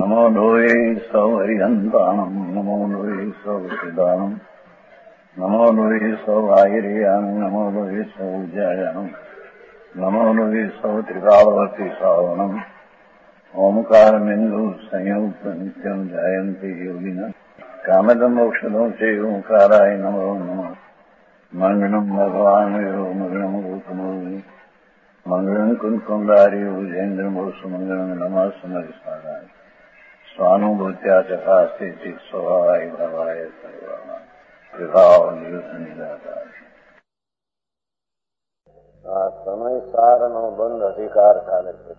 નમો લોહે સૌ હરિહંતાણમ નમો લોહે સૌ સિદાનમ નમો લોહે સૌ આહિર્યાન નમો લોહે સૌ જયાનમ નમો લોહે સૌ ત્રિકાળવતી સાવનમ ઓમકારમિંદુ સંયુક્ત નિત્યમ જયંતિ યોગિના કામદમ મોક્ષદો છે ઓંકારાય નમો નમઃ મંગળમ ભગવાન મંગળમ ગૌતમો મંગળમ કુંકુંદારી ઉજેન્દ્રમોષ મંગળમ નમઃ સમરિસારાય સ્વાનુભૂત્યા ચકાસ્તે સ્વભાવાય ભવાય સર્વમાં વિભાવ નિયુદ્ધ નિરાકાર. આ સમય સારનો બંધ અધિકાર ચાલે છે.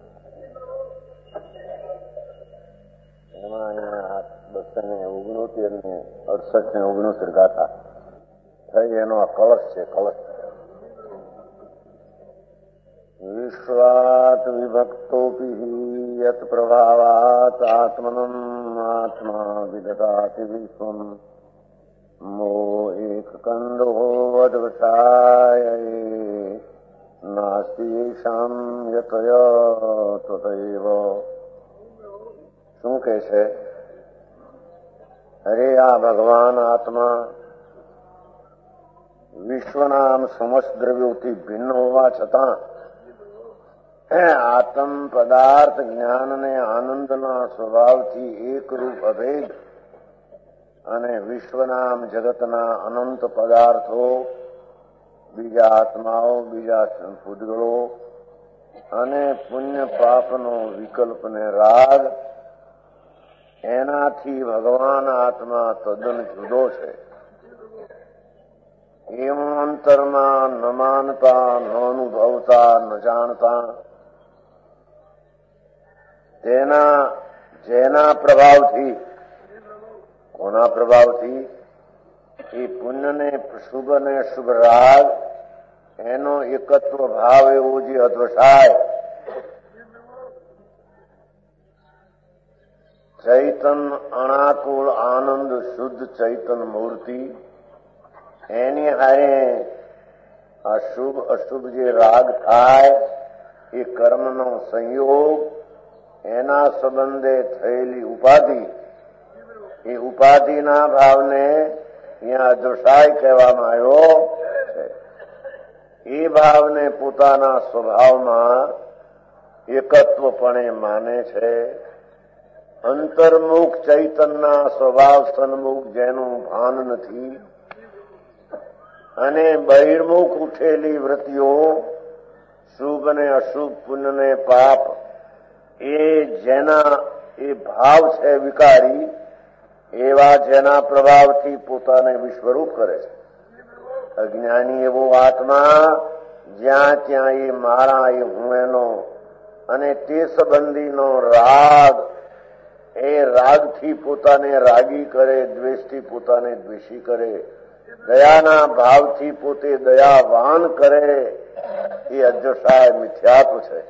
એમાં અહીંયા 269 ને 68 ને 69 ગાથા થઈ. એનો આ કળશ છે. કળશ વિશ્વાત વિભક્તોપી યત પ્રભાવાત આત્મનમ આત્મા વિદધાતિ વિશ્વમ મો એક કંદો વદવસાય નાસ્તિ યેષામ યતય તતૈવ. શું કહે છે? અરે આ ભગવાન આત્મા વિશ્વના સમસ્ત દ્રવ્યોથી ભિન્ન હોવા છતાં આત્મ પદાર્થ જ્ઞાન ને આનંદના સ્વભાવથી એકરૂપ અભેદ અને વિશ્વના જગતના અનંત પદાર્થો, બીજા આત્માઓ, બીજા પૂતગળો અને પુણ્ય પાપનો વિકલ્પ ને રાગ, એનાથી ભગવાન આત્મા તદ્દન જુદો છે. એમ અંતરમાં ન માનતા, ન અનુભવતા, ન જાણતા, જેના પ્રભાવથી, કોના પ્રભાવથી? એ પુણ્ય ને શુભ ને શુભ રાગ, એનો એકત્વ ભાવ એવો જે અધવસાય, ચૈતન અણાકુળ આનંદ શુદ્ધ ચૈતન મૂર્તિ, એની હારે અશુભ અશુભ જે રાગ થાય એ કર્મનો સંયોગ, એના સંબંધે થયેલી ઉપાધિ, એ ઉપાધિના ભાવને અહીંયા અધવસાય કહેવામાં આવ્યો છે. એ ભાવને પોતાના સ્વભાવમાં એકત્વપણે માને છે. અંતર્મુખ ચૈતનના સ્વભાવ સન્મુખ જેનું ભાન નથી અને બહિર્મુખ ઉઠેલી વૃત્તિઓ, શુભ ને અશુભ, પુણ્ય ને પાપ, એ જેના એ ભાવ છે વિકારી, એવા જેના પ્રભાવથી પોતાને વિશ્વરૂપ કરે છે. અજ્ઞાની એવો આત્મા જ્યાં ત્યાં એ મારા, એ હું એનો અને તે સંબંધીનો રાગ, એ રાગથી પોતાને રાગી કરે, દ્વેષથી પોતાને દ્વેષી કરે, દયાના ભાવથી પોતે દયાવાન કરે, એ અજસાય મિથ્યાત્વ છે.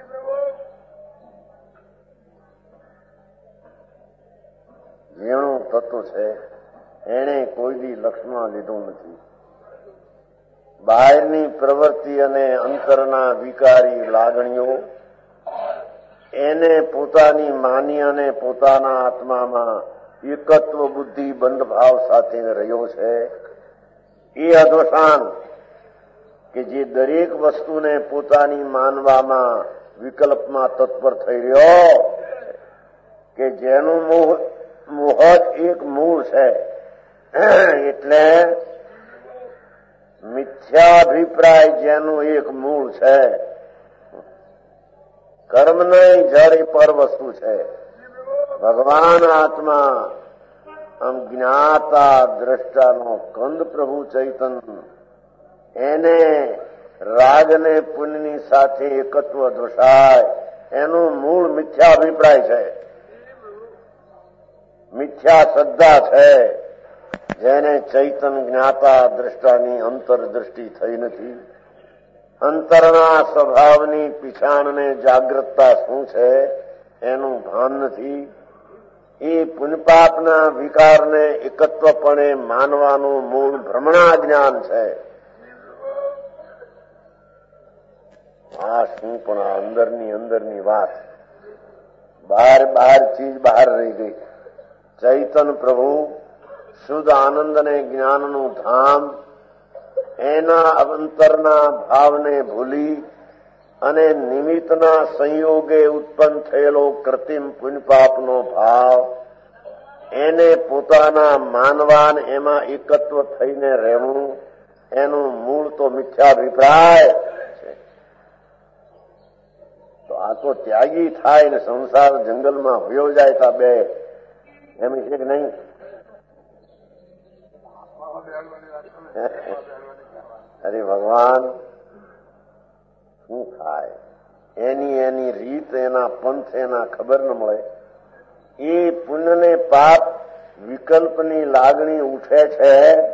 જેણું તત્વ છે એને કોઈ દી લક્ષમાં લીધું નથી. બહારની પ્રવૃત્તિ અને અંતરના વિકારી લાગણીઓ એને પોતાની માની અને પોતાના આત્મામાં એકત્વ બુદ્ધિ બંધ ભાવ સાથે રહ્યો છે. એ અધોષાન કે જે દરેક વસ્તુને પોતાની માનવામાં વિકલ્પમાં તત્પર થઈ રહ્યો, કે જેનું મોહ જ એક મૂળ છે. એટલે મિથ્યાભિપ્રાય જેનું એક મૂળ છે. કર્મ નહીં, જળ એ પર વસ્તુ છે. ભગવાન આત્મા આમ જ્ઞાતા દ્રષ્ટાનો કંદ પ્રભુ ચૈતન, એને રાગને પુણ્યની સાથે એકત્વ દોષાય, એનું મૂળ મિથ્યાભિપ્રાય છે, મિથ્યા શ્રદ્ધા છે, જેને ચૈતન જ્ઞાતા દ્રષ્ટાની અંતરદ્રષ્ટિ થઈ નથી. અંતરના સ્વભાવની પીછાણને જાગ્રતતા શું છે એનું ભાન નથી. એ પુણ્યપાપના વિકારને એકત્વપણે માનવાનું મૂળ ભ્રમણા જ્ઞાન છે. આ શું પણ અંદરની વાત બહાર ચીજ બહાર રહી ગઈ. ચૈતન પ્રભુ શુદ્ધ આનંદ ને જ્ઞાનનું ધામ, એના અંતરના ભાવને ભૂલી અને નિમિત્તના સંયોગે ઉત્પન્ન થયેલો કૃત્રિમ પુણ્યપાપનો ભાવ, એને પોતાના માનવાન એમાં એકત્વ થઈને રહેવું, એનું મૂળ તો મિથ્યાભિપ્રાય છે. તો આ તો ત્યાગી થાય ને સંસાર જંગલમાં વયો જાય તા બે એમ છે કે નહીં? અરે ભગવાન શું થાય? એની રીત, એના પંથ, એના ખબર ન મળે. એ પુણ્ય ને પાપ વિકલ્પની લાગણી ઉઠે છે,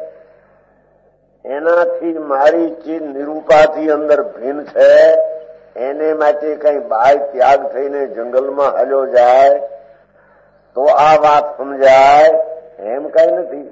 એનાથી મારી ચીજ નિરૂપાથી અંદર ભિન્ન છે, એને માટે કઈ બાય ત્યાગ થઈને જંગલમાં હાલ્યો જાય તો આ વાત સમજાય એમ કઈ નથી.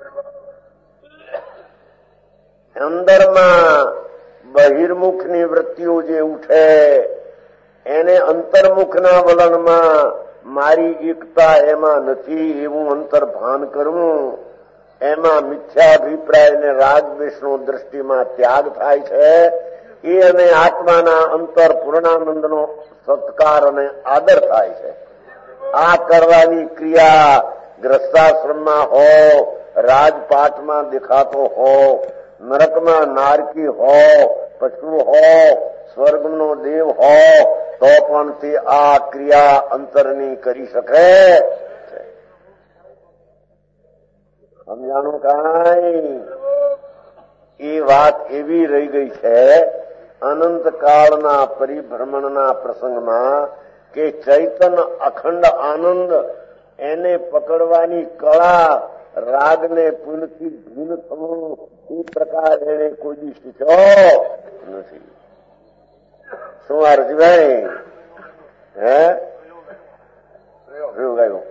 અંદરમાં બહિર્મુખની વૃત્તિઓ જે ઉઠે એને અંતર્મુખના વલણમાં મારી એકતા એમાં નથી એવું અંતર્ભાન કરવું, એમાં મિથ્યાભિપ્રાય ને રાગદ્વેષનો દ્રષ્ટિમાં ત્યાગ થાય છે. એ અને આત્માના અંતર પૂર્ણાનંદનો સત્કાર અને આદર થાય છે. આ કરવાની ક્રિયા ગ્રસ્તાશ્રમમાં હો, રાજપાટમાં દેખાતો હો, નરકમાં નારકી હો, પશુ હો, સ્વર્ગનો દેવ હો, તો પણ તે આ ક્રિયા અંતરની કરી શકે. સમજાણું કાંઈ? એ વાત એવી રહી ગઈ છે અનંતકાળના પરિભ્રમણના પ્રસંગમાં કે ચૈતન અખંડ આનંદ એને પકડવાની કળા રાગને પુનથી ભીન થવું એ પ્રકાર એને કોઈ દી શીખ્યો નથી. શું અર્જભાઈ? શું ગયું?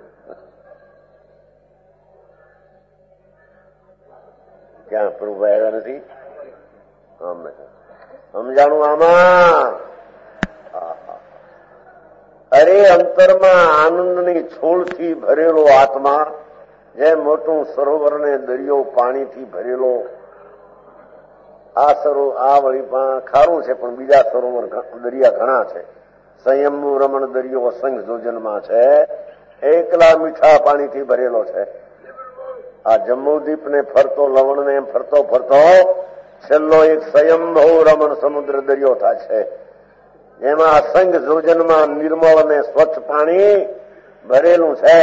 ક્યાં પ્રભુ આવ્યા નથી? સમજાણું આમાં? અરે અંતરમાં આનંદની છોડથી ભરેલો આત્મા, જેમ મોટું સરોવર ને દરિયો પાણીથી ભરેલો. આ વળી ખારું છે પણ બીજા સરોવર દરિયા ઘણા છે. સંયમુ રમણ દરિયો અસંખ્ય જોજનમાં છે, એકલા મીઠા પાણીથી ભરેલો છે. આ જમ્મુદ્વીપ ને ફરતો લવણ ને એમ ફરતો છેલ્લો એક સ્વયંભૂ રમણ સમુદ્ર દરિયો થાય છે, જેમાં અસંખ્ય જોજનમાં નિર્મળ અને સ્વચ્છ પાણી ભરેલું છે.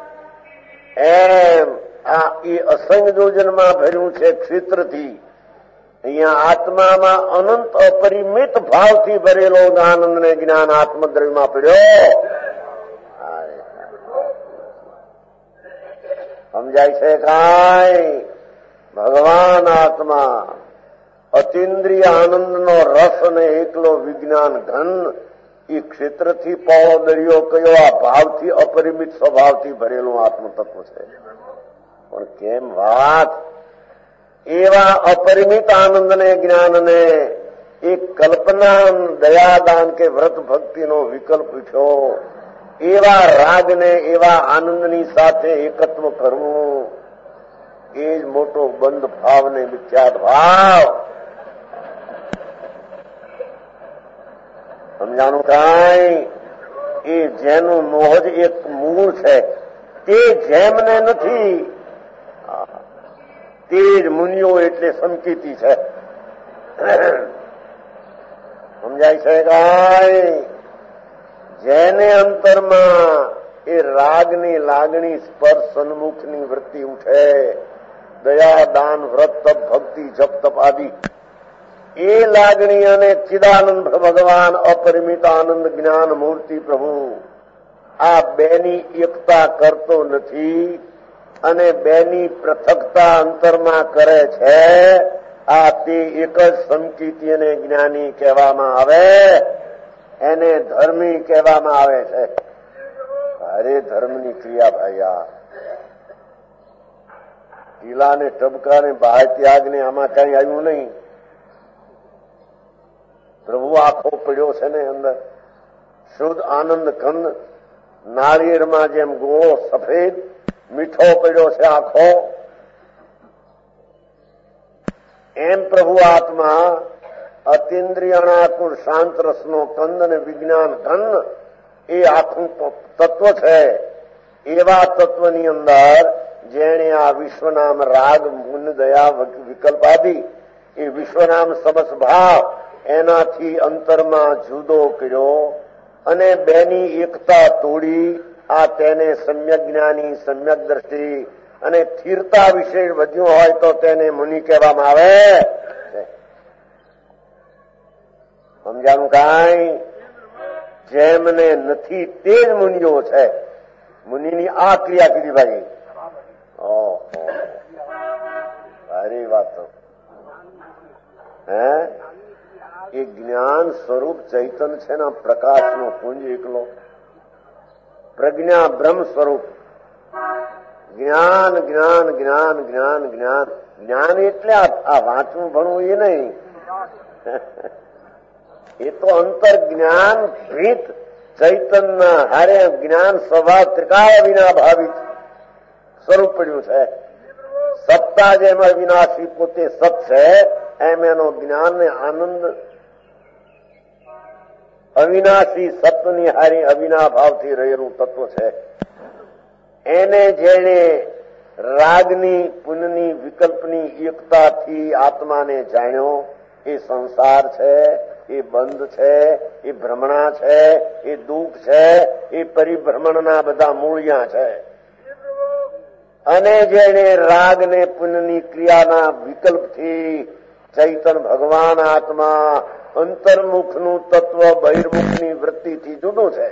એમ આ એ અસંખ્ય જોજનમાં ભર્યું છે ક્ષેત્રથી. અહીંયા આત્મામાં અનંત અપરિમિત ભાવથી ભરેલો આનંદ ને જ્ઞાન આત્મદ્રવ્યમાં પડ્યો. સમજાય છે કાંઈ? ભગવાન આત્મા અતિન્દ્રિય આનંદનો રસ અને એકલો વિજ્ઞાન ઘન એ ક્ષેત્રથી પહોળો દરિયો કયો આ ભાવથી અપરિમિત સ્વભાવથી ભરેલું આત્મતત્વ છે. પણ કેમ વાત? એવા અપરિમિત આનંદને જ્ઞાનને એક કલ્પના દયાદાન કે વ્રત ભક્તિનો વિકલ્પ ઉઠ્યો, એવા રાગને એવા આનંદની સાથે એકત્વ કરવું એ જ મોટો બંધ ભાવ ને મિથ્યાત ભાવ. સમજાણું કાંઈ? એ જેનું મોહ જ એક મૂળ છે તે જેમને નથી, તે જ મુનિઓ એટલે સંકેતી છે. સમજાય છે કાંઈ? જેને અંતરમાં એ રાગની લાગણી સ્પર્શ સન્મુખની વૃત્તિ ઉઠે, દયા દાન વ્રત તપ ભક્તિ જપ તપ આદિ, એ લાગણી અને ચિદાનંદ ભગવાન અપરિમિત આનંદ જ્ઞાન મૂર્તિ પ્રભુ આ બેની એકતા કરતો નથી અને બેની પૃથકતા અંતરમાં કરે છે. આ તે એક જ સંકિતી અને જ્ઞાની કહેવામાં આવે, એને ધર્મી કહેવામાં આવે છે. અરે ધર્મની ક્રિયા ભાઈ, ટીલા ને ટબકા ને બાહ્ય ત્યાગ ને આમાં કઈ આવ્યું નહીં. પ્રભુ આખો પડ્યો છે ને અંદર શુદ્ધ આનંદ કંદ નાળિયેરમાં જેમ ગોળો સફેદ મીઠો પડ્યો છે આખો, એમ પ્રભુ આત્મા અતિન્દ્રિયણાકુર શાંત રસનો કંદ અને વિજ્ઞાન ઘન એ આખું તત્વ છે. એવા તત્વની અંદર જેણે આ વિશ્વનામ રાગ મુન દયા વિકલ્પાદી એ વિશ્વનામ સમસ ભાવ એનાથી અંતરમાં જુદો કર્યો અને બેની એકતા તોડી આ તેને સમ્યક જ્ઞાની, સમ્યક દ્રષ્ટિ અને સ્થિરતા વિશે વધ્યું હોય તો તેને મુનિ કહેવામાં આવે. સમજાણું કાંઈ? જેમને નથી તે જ મુનિઓ છે. મુનિની આ ક્રિયા કીધી ભાઈ. ઓહો, સારી વાત. હે એ જ્ઞાન સ્વરૂપ ચૈતન છે ને, પ્રકાશનો પુંજ એકલો, પ્રજ્ઞા બ્રહ્મ સ્વરૂપ. જ્ઞાન જ્ઞાન જ્ઞાન જ્ઞાન જ્ઞાન જ્ઞાન એટલે આ વાંચવું ભણવું એ નહીં. એ તો અંતર જ્ઞાન ભીત ચૈતનના હારે જ્ઞાન સ્વભાવ ત્રિકાળ વિના ભાવિત સ્વરૂપ પડ્યું છે. સત્તા જેમ અવિનાશી પોતે સત છે, એમ એનો જ્ઞાન ને આનંદ અવિનાશી સત્વની હારી અવિના ભાવથી રહેલું તત્વ છે. એને જેણે રાગની પુનની વિકલ્પની એકતાથી આત્માને જાણ્યો, એ સંસાર છે, એ બંધ છે, એ ભ્રમણા છે, એ દુઃખ છે, એ પરિભ્રમણના બધા મૂળિયા છે. અને જેને રાગ ને પુણ્યની ક્રિયાના વિકલ્પથી ચૈતન ભગવાન આત્મા અંતર્મુખનું તત્વ બહિર્મુખની વૃત્તિથી જુદું છે,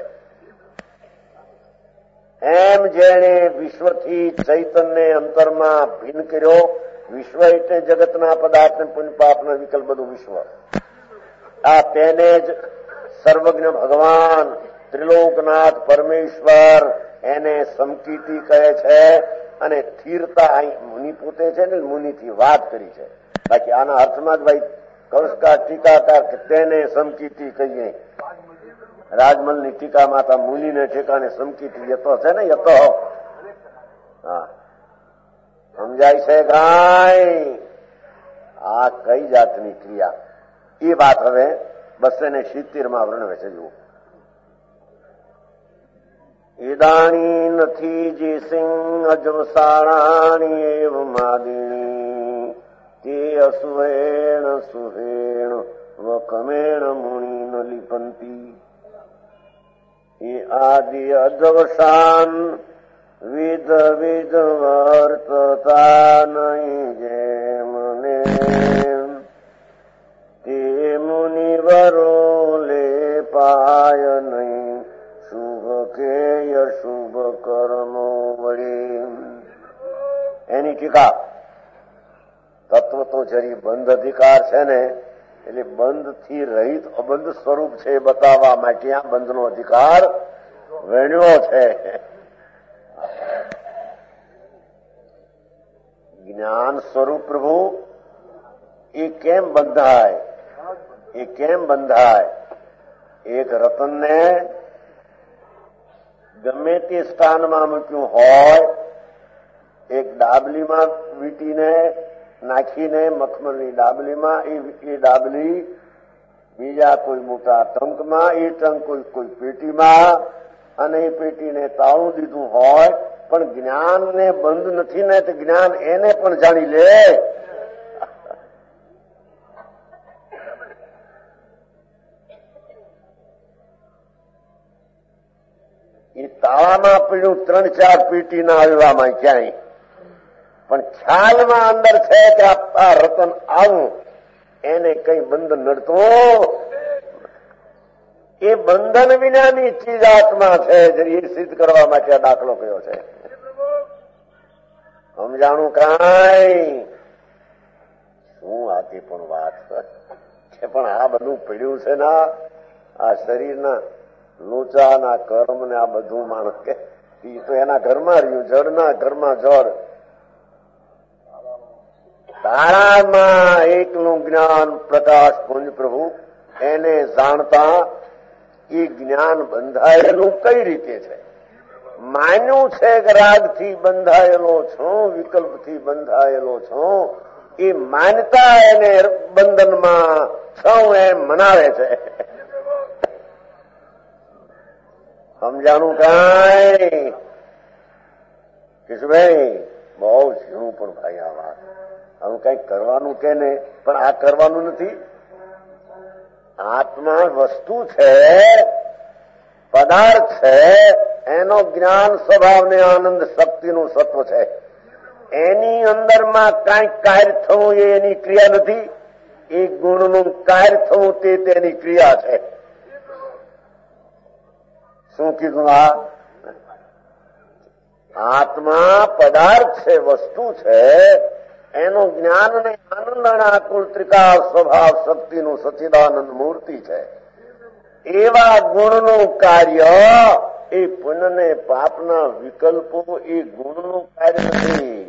એમ જેને વિશ્વથી ચૈતન્ય અંતરમાં ભિન્ન કર્યો. વિશ્વ એટલે જગતના પદાર્થ પુણ્ય પાપના વિકલ્પ બધું વિશ્વ. આ તેને જ સર્વજ્ઞ ભગવાન ત્રિલોકનાથ પરમેશ્વર એને સમકીર્તિ કહે છે. અને સ્થિરતા અહીં મુનિ પોતે છે ને, મુનિથી વાત કરી છે. બાકી આના અર્થમાં જ ભાઈ કૌશકા ટીકાકાર તેને સમકીર્તિ કહીએ. રાજમલની ટીકામાં તો મુનિને ઠેકાને સમકીર્તિ યતો છે ને, યતો. હા, સમજાય છે કાંઈ? આ કઈ જાતની ક્રિયા? એ વાત હવે 270 વર્ણવે છે. જુઓ, ઈદાણી નથી જે સિંહ અજવસાણાણી એવ માદિણી તે અસુહેણ સુહેણ વકમેણ મુનિ ન લિપંતી. એ આદિ અજવસાન વિધ વિધ વર્તતા નહીં જેમ ને તે મુનિવરો લે પાય નહીં શુભ કે અશુભ કર્મો વળી. એની ટીકા તત્વ તો જરી બંધ અધિકાર છે ને, એટલે બંધ થી રહિત અબંધ સ્વરૂપ છે એ બતાવવા માટે આ બંધનો અધિકાર વેણ્યો છે. જ્ઞાન સ્વરૂપ પ્રભુ એ કેમ બંધાય? એ કેમ બંધાય? એક રતનને ગમે તે સ્થાનમાં મૂક્યું હોય, એક ડાબલીમાં વીંટીને નાખીને મખમલની ડાબલીમાં, એ ડાબલી બીજા કોઈ મોટા ટંકમાં, એ ટંક કોઈ પેટીમાં, અને એ પેટીને તાળું દીધું હોય, પણ જ્ઞાનને બંધ નથી ને, તો જ્ઞાન એને પણ જાણી લે. એ તાળામાં પીડ્યું 3-4 પેટીના આવ્યામાં ક્યાંય, પણ ખ્યાલમાં અંદર છે કે આ રતન આવું, એને કઈ બંધન નડતું. એ બંધન વિનાની ચીજ આત્મા છે, એ સિદ્ધ કરવા માટે આ દાખલો કયો છે. સમજાણું કાંઈ? શું આથી પણ વાત છે. પણ આ બધું પડ્યું છે ને, આ શરીરના લોચાના કર્મ ને આ બધું માણસ કે તો એના ઘરમાં રહ્યું, જળના ઘરમાં જળ. તારામાં એકલું જ્ઞાન પ્રકાશ પુંજ પ્રભુ, એને જાણતા એ જ્ઞાન બંધાયેલું કઈ રીતે છે? માન્યું છે કે રાગથી બંધાયેલો છું, વિકલ્પથી બંધાયેલો છું, એ માનતા એને બંધનમાં છું એમ મનાવે છે. સમજાણું કાંઈ કિશોરભાઈ? બહુ ઝીણું પણ ભાઈ આ વાત. હવે કઈક કરવાનું કે ને, પણ આ કરવાનું નથી. આત્મા વસ્તુ છે, પદાર્થ છે, એનો જ્ઞાન સ્વભાવ ને આનંદ શક્તિનું સત્વ છે. એની અંદરમાં કાંઈક કાર્ય થવું એ એની ક્રિયા નથી. એ ગુણનું કાર્ય થવું તે તેની ક્રિયા છે. શું કીધું? આત્મા પદાર્થ છે, વસ્તુ છે, એનું જ્ઞાન ને આનંદ આકુલ ત્રિકાળ સ્વભાવ શક્તિનું સચ્ચિદાનંદ મૂર્તિ છે. એવા ગુણનું કાર્ય એ પુણ્ય ને પાપના વિકલ્પો એ ગુણનું કાર્ય નથી.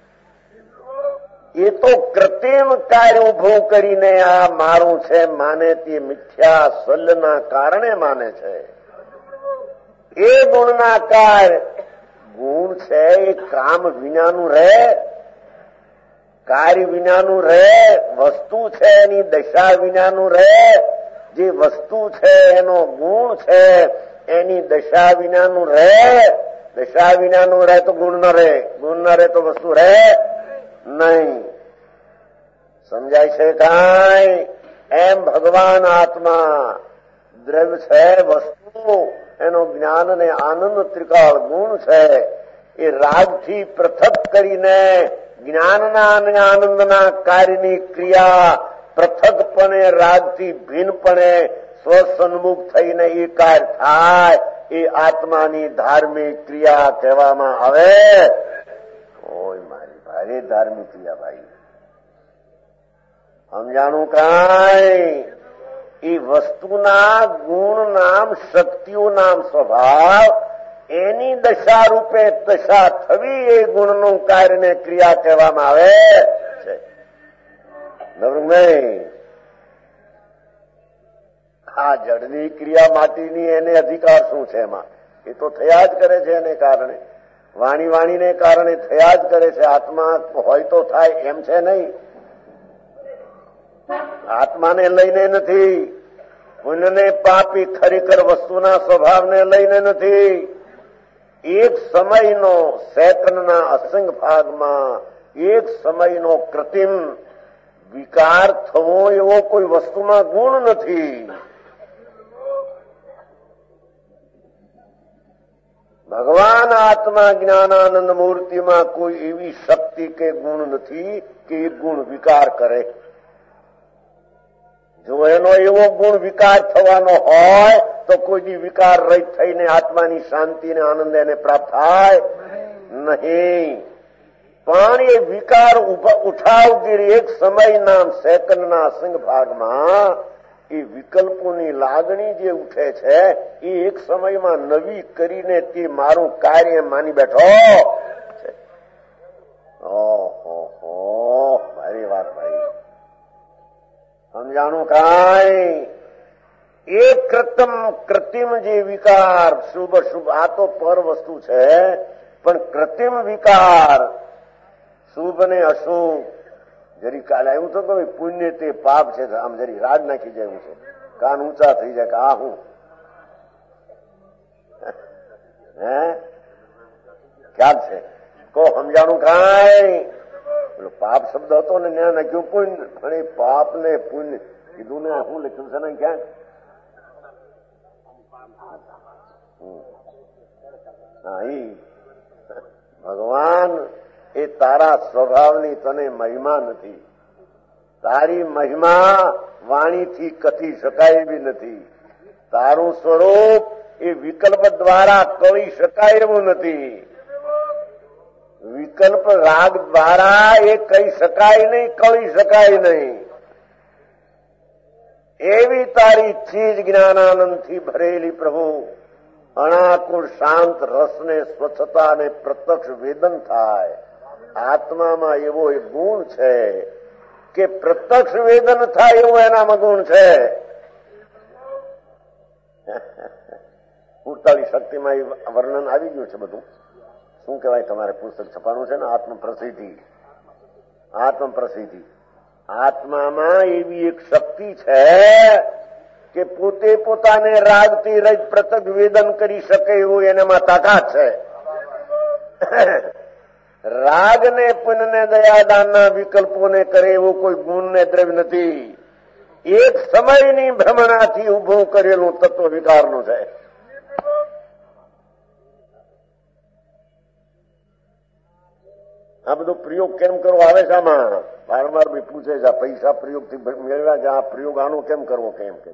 એ તો કૃત્રિમ કાર્ય ઉભું કરીને આ મારું છે માને તે મિથ્યા સલ્લના કારણે માને છે. એ ગુણના કાર્ય ગુણ છે એ કામ વિનાનું રહે, કાર્ય વિનાનું રહે, વસ્તુ છે એની દશા વિનાનું રહે. જે વસ્તુ છે એનો ગુણ છે એની દશા વિનાનું રહે. દશા વિનાનું રહે તો ગુણ ન રહે, ગુણ ન રહે તો વસ્તુ રહે નહીં. સમજાય છે કાંઈ? એમ ભગવાન આત્મા દ્રવ્ય છે, વસ્તુ, એનો જ્ઞાન ને આનંદ ત્રિકાળ ગુણ છે. એ રાગથી પૃથક કરીને જ્ઞાનના અને આનંદના કાર્યની ક્રિયા પૃથકપણે રાગથી ભિન્નપણે સ્વસન્મુખ થઈને એ કાર્ય થાય, એ આત્માની ધાર્મિક ક્રિયા કહેવામાં આવે. ઓય મારી ભારે ધાર્મિક ક્રિયા ભાઈ. સમજાણું કાંઈ? એ વસ્તુના ગુણ નામ શક્તિઓ નામ સ્વભાવ એની દશા રૂપે દશા થવી એ ગુણનું કાર્ય ને ક્રિયા કહેવામાં આવે છે. આ જળની ક્રિયા માટીની એને અધિકાર શું છે? એમાં એ તો થયા જ કરે છે. એને કારણે વાણીને કારણે થયા જ કરે છે. આત્મા હોય તો થાય એમ છે નહીં. આત્માને લઈને નથી, પુણ્યને પાપી ખરેખર વસ્તુના સ્વભાવને લઈને નથી. એક સમયનો સેકન્ડના અસંગ ભાગમાં એક સમયનો કૃત્રિમ વિકાર થવો એવો કોઈ વસ્તુમાં ગુણ નથી. ભગવાન આત્મા જ્ઞાનાનંદ મૂર્તિમાં કોઈ એવી શક્તિ કે ગુણ નથી કે એ ગુણ વિકાર કરે. જો એનો એવો ગુણ વિકાર થવાનો હોય તો કોઈ વિકાર રહિત થઈને આત્માની શાંતિ ને આનંદ એને પ્રાપ્ત થાય નહીં. પણ એ વિકાર ઉઠાવગીરી એક સમયના સેકન્ડના અસંગ ભાગમાં એ વિકલ્પોની લાગણી જે ઉઠે છે એ એક સમયમાં નવી કરીને તે મારું કાર્ય માની બેઠો છે. ઓહો, મારી વાત ભાઈ સમજાણું કાંઈ? એ કૃત્રિમ જે વિકાર શુભ અશુભ આ તો પર વસ્તુ છે, પણ કૃત્રિમ વિકાર શુભ ને અશુભ જરી કાલે આવ્યું તો પુણ્ય તે પાપ છે. આમ જરી રાગ નાખી જાય છે, કાન ઊંચા થઈ જાય કે આ હું હે ખ્યાલ છે? કો સમજાણું કાંઈ? પાપ શબ્દ હતો ને ત્યાં નાખ્યું પુણ્ય, પણ એ પાપ ને પુણ્ય કીધું ને શું લખ્યું છે ને ક્યાંક? ભગવાન એ તારા સ્વભાવની તને મહિમા નથી. તારી મહિમા વાણીથી કથી શકાય એવી નથી. તારું સ્વરૂપ એ વિકલ્પ દ્વારા કળી શકાય એવું નથી. વિકલ્પ રાગ દ્વારા એ કહી શકાય નહીં, કળી શકાય નહીં. એવી તારી ચીજ જ્ઞાનાનંદથી ભરેલી પ્રભુ અણાકુળ શાંત રસને સ્વચ્છતા ને પ્રત્યક્ષ વેદન થાય. આત્મામાં એવો એક ગુણ છે કે પ્રત્યક્ષ વેદન થાય એવો એનામાં ગુણ છે. 48 શક્તિમાં એ વર્ણન આવી ગયું છે બધું. શું કહેવાય તમારે પુસ્તક છપાનું છે ને, આત્મપ્રસિદ્ધિ. આત્મામાં એવી એક શક્તિ છે કે પોતે પોતાને રાગથી રહિત પૃથક વેદન કરી શકે એવું એનામાં તાકાત છે. રાગને પુણ્યને દયાદાનના વિકલ્પોને કરે એવો કોઈ ગુણ ને દ્રવ્ય નથી. એક સમયની ભ્રમણાથી ઉભું કરેલું તત્વ વિકારનું છે. આ બધો પ્રયોગ કેમ કરવો આવે છે આમાં વારંવાર બી પૂછે છે. પૈસા પ્રયોગથી મેળવ્યા છે, આ પ્રયોગ આનો કેમ કરવો, કેમ કે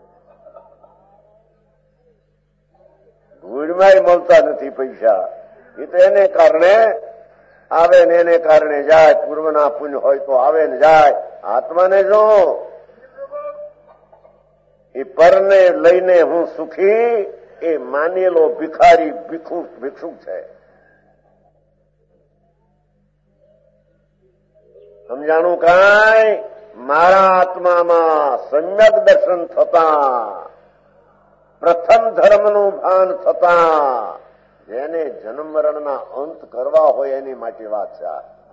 ધૂળમાં મળતા નથી પૈસા. એ તો એને કારણે આવે ને એને કારણે જાય. પૂર્વના પુણ્ય હોય તો આવે ને જાય. આત્માને જો એ પરને લઈને હું સુખી, એ માનેલો ભિખારી ભિક્ષુક છે. સમજાણું કાંઈ? મારા આત્મામાં સમ્યક દર્શન થતા, પ્રથમ ધર્મનું ભાન થતા, જેને જન્મ મરણના અંત કરવા હોય એની માટે વાત છે.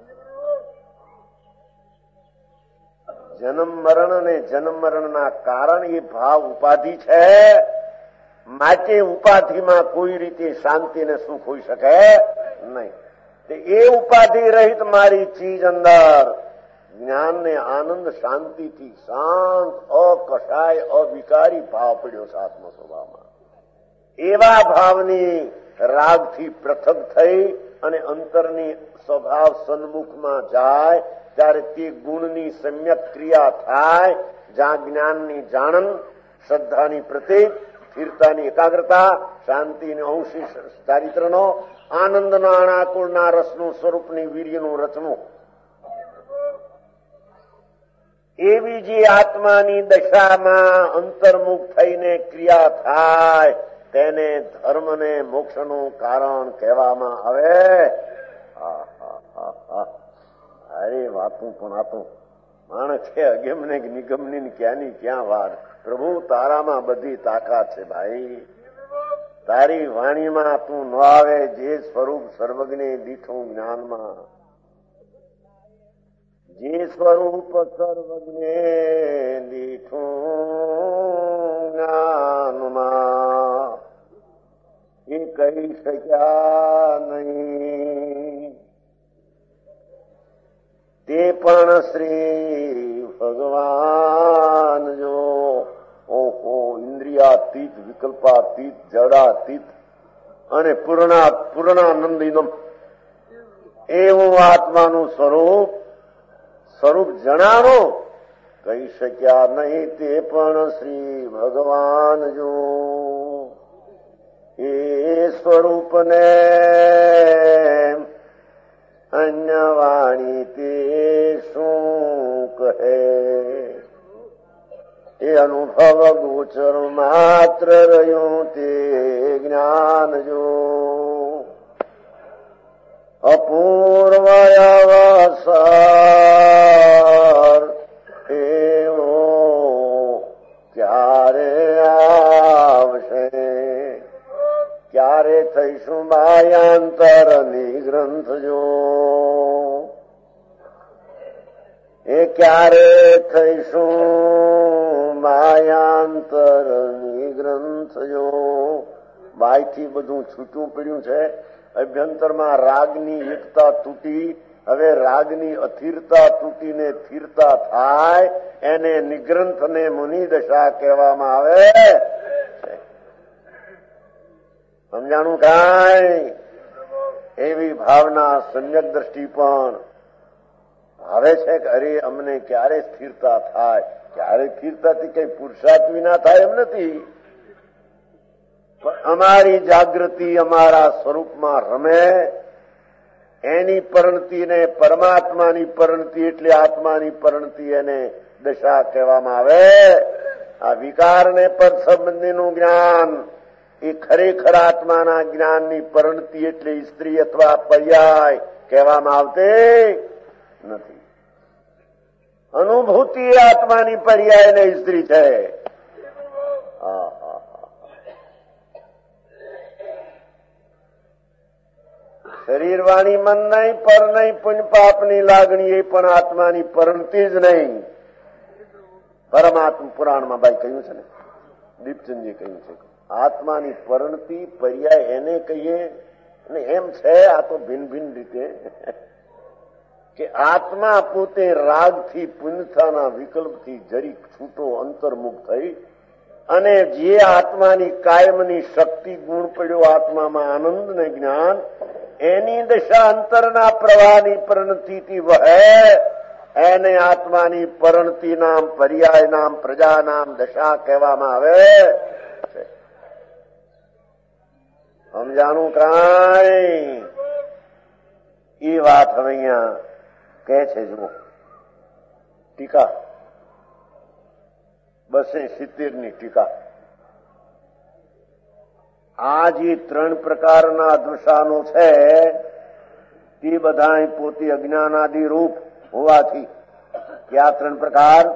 જન્મ મરણ અને જન્મ મરણના કારણ એ ભાવ ઉપાધિ છે. માટે ઉપાધિમાં કોઈ રીતે શાંતિ ને સુખ હોઈ શકે નહીં. એ ઉપાધિ રહિત મારી ચીજ અંદર જ્ઞાન ને આનંદ શાંતિથી શાંત અકષાય અવિકારી ભાવ પડ્યો છે આત્મ સ્વભાવમાં. એવા ભાવની રાગથી પૃથક થઈ અને અંતરની સ્વભાવ સન્મુખમાં જાય ત્યારે તે ગુણની સમ્યક ક્રિયા થાય. જ્યાં જ્ઞાનની જાણન, શ્રદ્ધાની પ્રતીક, સ્થિરતાની એકાગ્રતા, શાંતિની અંશી ચારિત્રનો, આનંદના અણાકુળના રસનું સ્વરૂપની વીર્યનું રચનું, એવી જે આત્માની દશામાં અંતર્મુખ થઈને ક્રિયા થાય તેને ધર્મ ને મોક્ષનું કારણ કહેવામાં આવે. અરે વાતું પણ આતું માણસ છે અગમને નિગમની ક્યાંની ક્યાં વાર. પ્રભુ તારામાં બધી તાકાત છે ભાઈ. તારી વાણીમાં તું ન આવે જે સ્વરૂપ સર્વજ્ઞે દીઠું જ્ઞાનમાં, જે સ્વરૂપ સર્વજ્ઞે દીઠું જ્ઞાનમાં, એ કહી શક્યા નહીં. તે પણ શ્રી ભગવાન જો ઓહો ઇન્દ્રિયાતીત, વિકલ્પાતીત, જડાતીત અને પૂર્ણાનંદીનમ એવું આત્માનું સ્વરૂપ જણાવો કહી શક્યા નહીં. તે પણ શ્રી ભગવાન જો એ સ્વરૂપને અન્ય વાણી તે શું કહે. એ અનુભવ ગોચર માત્ર રહ્યું તે જ્ઞાન જો અપૂર્વ અવસર એવો ક્યારે આવશે, ક્યારે થઈશું માયાંતર નિગ્રંથ જો, એ ક્યારે થઈશું માયાંતર નિગ્રંથ જો. બાયથી બધું છૂટું પડ્યું છે. અભ્યંતરમાં રાગની એકતા તૂટી, હવે રાગની અથિરતા તૂટીને સ્થિરતા થાય, એને નિગ્રંથ ને મુનિ દશા કહેવામાં આવે. સમજાણું કાંઈ? એવી ભાવના સમ્યક દ્રષ્ટિ પણ ભાવે છે કે અરે અમને ક્યારે સ્થિરતા થાય. ક્યારે સ્થિરતાથી કઈ પુરુષાર્થ વિના થાય એમ નથી, પણ અમારી જાગૃતિ અમારા સ્વરૂપમાં રમે, એની પરિણતિ ને પરમાત્માની પરિણતિ એટલે આત્માની પરિણતિ એને દશા કહેવામાં આવે. આ વિકાર ને પર સંબંધીનું જ્ઞાન એ ખરેખર આત્માના જ્ઞાનની પરિણતિ એટલે સ્ત્રી અથવા પર્યાય કહેવામાં આવતી નથી. અનુભૂતિ આત્માની પર્યાય ને સ્ત્રી છે. શરીર વાણી મન નહીં, પર નહીં, પુણ્ય પાપની લાગણી એ પણ આત્માની પરણતી જ નહીં. પરમાત્મા પુરાણમાં ભાઈ કહ્યું છે ને, દીપચંદજી કહ્યું છે, આત્માની પરણતી પર્યાય એને કહીએ. અને એમ છે આ તો ભિન્ન ભિન્ન રીતે કે આત્મા પોતે રાગથી પુણ્યતાના વિકલ્પથી જરીક છૂટો અંતર્મુખ થઈ અને જે આત્માની કાયમની શક્તિ ગુણ પડ્યો આત્મામાં આનંદ ને જ્ઞાન, એની દશા અંતરના પ્રવાહની પરણતિથી વહે, એને આત્માની પરણતિ નામ, પર્યાય નામ, પ્રજા નામ, દશા કહેવામાં આવે. સમજાણું કાંઈ? એ વાત હવે અહીંયા કે છે. જુઓ ટીકા 270 ની ટીકા. આ જે 3 પ્રકારના દશાનો છે તે બધા પોતે અજ્ઞાનાદિ રૂપ હોવાથી કે આ 3 પ્રકાર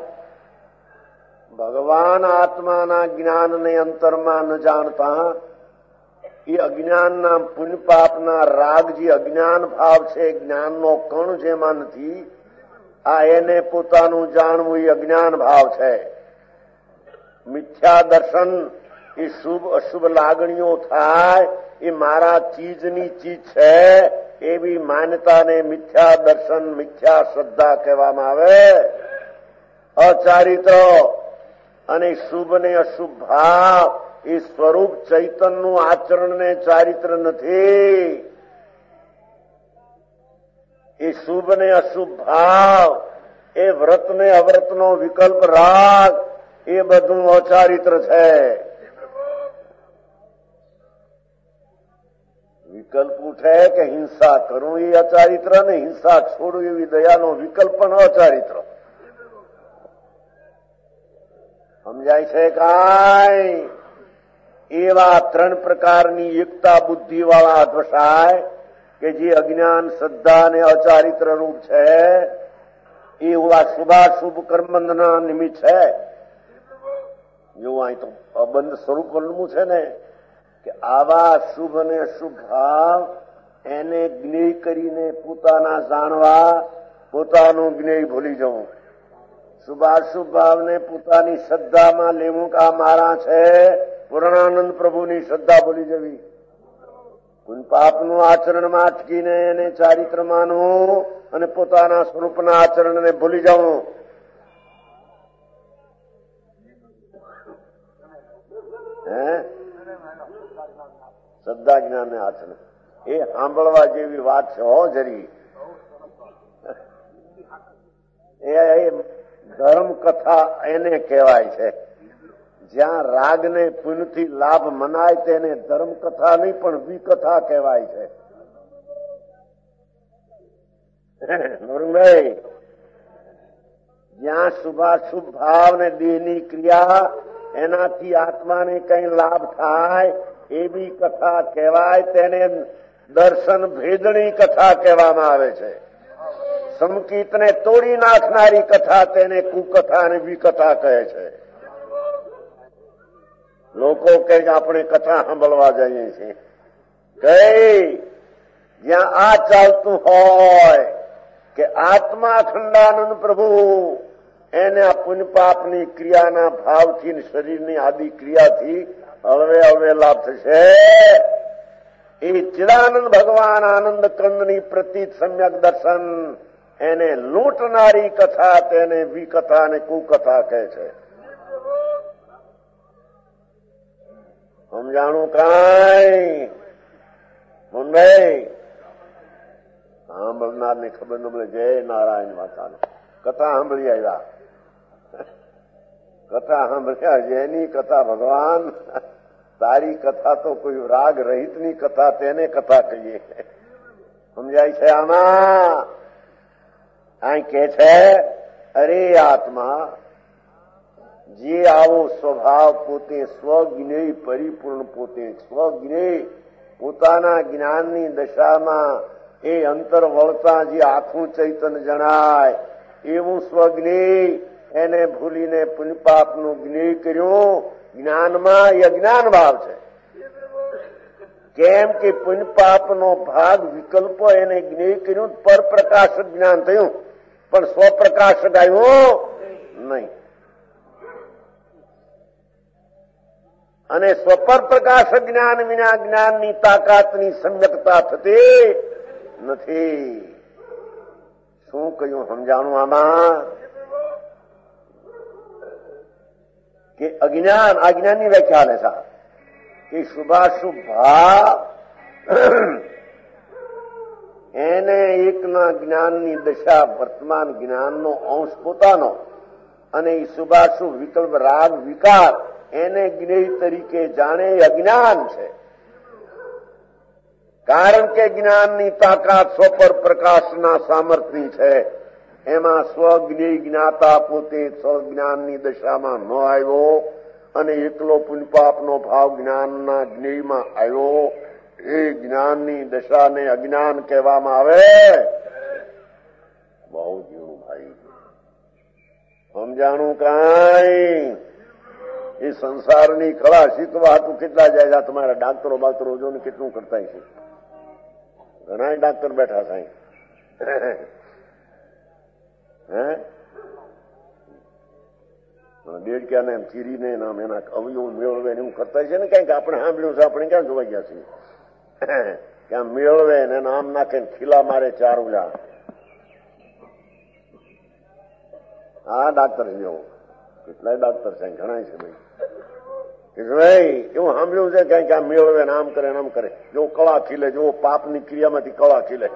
ભગવાન આત્માના જ્ઞાનને અંતરમાં ન જાણતા એ અજ્ઞાનના પુણ્ય પાપના રાગ જે અજ્ઞાન ભાવ છે, જ્ઞાનનો કણ જેમાં નથી, આ એને પોતાનું જાણવું એ અજ્ઞાન ભાવ છે. મિથ્યા દર્શન એ શુભ અશુભ લાગણીઓ થાય એ મારા ચીજની ચીજ છે એવી માન્યતાને મિથ્યા દર્શન, મિથ્યા શ્રદ્ધા કહેવામાં આવે. અચારિત્ર અને શુભ ને અશુભ ભાવ એ સ્વરૂપ ચૈતનનું આચરણ ને ચારિત્ર નથી. એ શુભ ને અશુભ ભાવ, એ વ્રત ને અવ્રતનો વિકલ્પ રાગ, એ બધું અચારિત્ર છે. વિકલ્પ ઉઠે કે હિંસા કરું એ અચારિત્ર ને હિંસા છોડું એવી દયાનો વિકલ્પ પણ અચારિત્ર. સમજાય છે કાંઈ? એવા 3 પ્રકારની એકતા બુદ્ધિ વાળા દશાય કે જે અજ્ઞાન, શ્રદ્ધા અને અચારિત્ર રૂપ છે, એ શુભાશુભ કર્મબંધના નિમિત્ત છે. જો અહીં તો અબંધ સ્વરૂપ વર્ણવું છે ને કે આવા શુભ અને અશુભ ભાવ એને જ્ઞેય કરીને પોતાના જાણવા, પોતાનું જ્ઞેય ભૂલી જવું. શુભાશુભ ભાવને પોતાની શ્રદ્ધામાં લેવું કે આ મારા છે, પૂર્ણાનંદ પ્રભુની શ્રદ્ધા ભૂલી જવી. પાપનું આચરણમાં અટકીને એને ચારિત્ર માનવું અને પોતાના સ્વરૂપના આચરણને ભૂલી જવું. શ્રદ્ધા જ્ઞાન ને આચરણ એ સાંભળવા જેવી વાત છે. હો જરી એ ધર્મ કથા એને કહેવાય છે. જ્યાં રાગને પુણ્યથી લાભ મનાય તેને ધર્મ કથા નહીં પણ વિકથા કહેવાય છે. નોરંગભાઈ, જ્યાં શુભાશુભ ભાવ ને દેહની ક્રિયા એનાથી આત્માને કઈ લાભ થાય એવી કથા કહેવાય. તેને દર્શન ભેદણી કથા કહેવામાં આવે છે. સંકિતને તોડી નાખનારી કથા તેને કુકથા અને વિકથા કહે છે. લોકો કે આપણે કથા સાંભળવા જઈએ છીએ, કઈ જ્યાં આ ચાલતું હોય કે આત્મા અખંડાનંદ પ્રભુ એને આ પુણ્ય પાપની ક્રિયાના ભાવથી, શરીરની આદિ ક્રિયાથી હળવે હળવે લાભ થશે. એ ચિદાનંદ ભગવાન આનંદ કંદની પ્રતીત સમ્યક દર્શન એને લૂંટનારી કથા તેને વિકથા અને કુકથા કહે છે. સમજાણું કાંઈ? મુંબઈ સાંભળનાર ને ખબર ન મળે. જય નારાયણ માતા કથા સાંભળી આવ્યા, કથા સાંભળ્યા. જેની કથા ભગવાન, તારી કથા તો કોઈ રાગ રહિત ની કથા, તેને કથા કહીએ. સમજાય છે આમાં? આ કે છે અરે આત્મા જે આવો સ્વભાવ પોતે સ્વજ્ઞેય પરિપૂર્ણ, પોતે સ્વજ્ઞેય પોતાના જ્ઞાનની દશામાં એ અંતર વળતા જે આખું ચૈતન જણાય એવું સ્વજ્ઞેય એને ભૂલીને પુણ્યપાપનું જ્ઞેય કર્યું. જ્ઞાનમાં એ અજ્ઞાન ભાવ છે. કેમ કે પુણ્ય પાપનો ભાગ વિકલ્પો એને જ્ઞેય કર્યું, પરપ્રકાશક જ્ઞાન થયું, પણ સ્વપ્રકાશક આવ્યું નહીં. અને સ્વપર પ્રકાશક જ્ઞાન વિના જ્ઞાનની તાકાતની સમ્યકતા થતી નથી. શું કહ્યું સમજાણું આમાં? કે અજ્ઞાન, આ જ્ઞાનની વ્યાખ્યા લે સા કે શુભાશુભ ભાવ એને એકના જ્ઞાનની દશા વર્તમાન જ્ઞાનનો અંશ પોતાનો, અને એ શુભાશુભ વિકલ્પ રાગ વિકાર એને જ્ઞેય તરીકે જાણે અજ્ઞાન છે. કારણ કે જ્ઞાનની તાકાત સ્વપર પ્રકાશના સામર્થ્યની છે. એમાં સ્વજ્ઞેય જ્ઞાતા પોતે સ્વજ્ઞાનની દશામાં ન આવ્યો અને એકલો પુણ્યપાપનો ભાવ જ્ઞાનના જ્ઞેયમાં આવ્યો. એ જ્ઞાનની દશાને અજ્ઞાન કહેવામાં આવે. બહુ જીવું ભાઈ, સમજાણું કાંઈ? એ સંસારની કળા શીખવા હતું કેટલા જાય તમારા ડાક્ટરો બાક્ટરો જો ને કેટલું કરતા છે. ઘણા ડાક્ટર બેઠા સાહેબ, દેડક્યાને એમ ચીરીને નામ એના અવયવ મેળવે એવું કરતા છે ને. કઈક આપણે સાંભળ્યું છે, આપણે ક્યાં જોવા ગયા છીએ? ક્યાં મેળવે ને આમ નાખે ખીલા મારે ચાર ઉલા. હા ડાક્ટર છે એવો, કેટલાય ડાક્ટર છે, ઘણા છે ભાઈ. એવું સાંભળ્યું છે કઈક આ મેળવે ને આમ કરે ને આમ કરે. જો કળા ખીલે, જો પાપની ક્રિયામાંથી કળા ખીલે.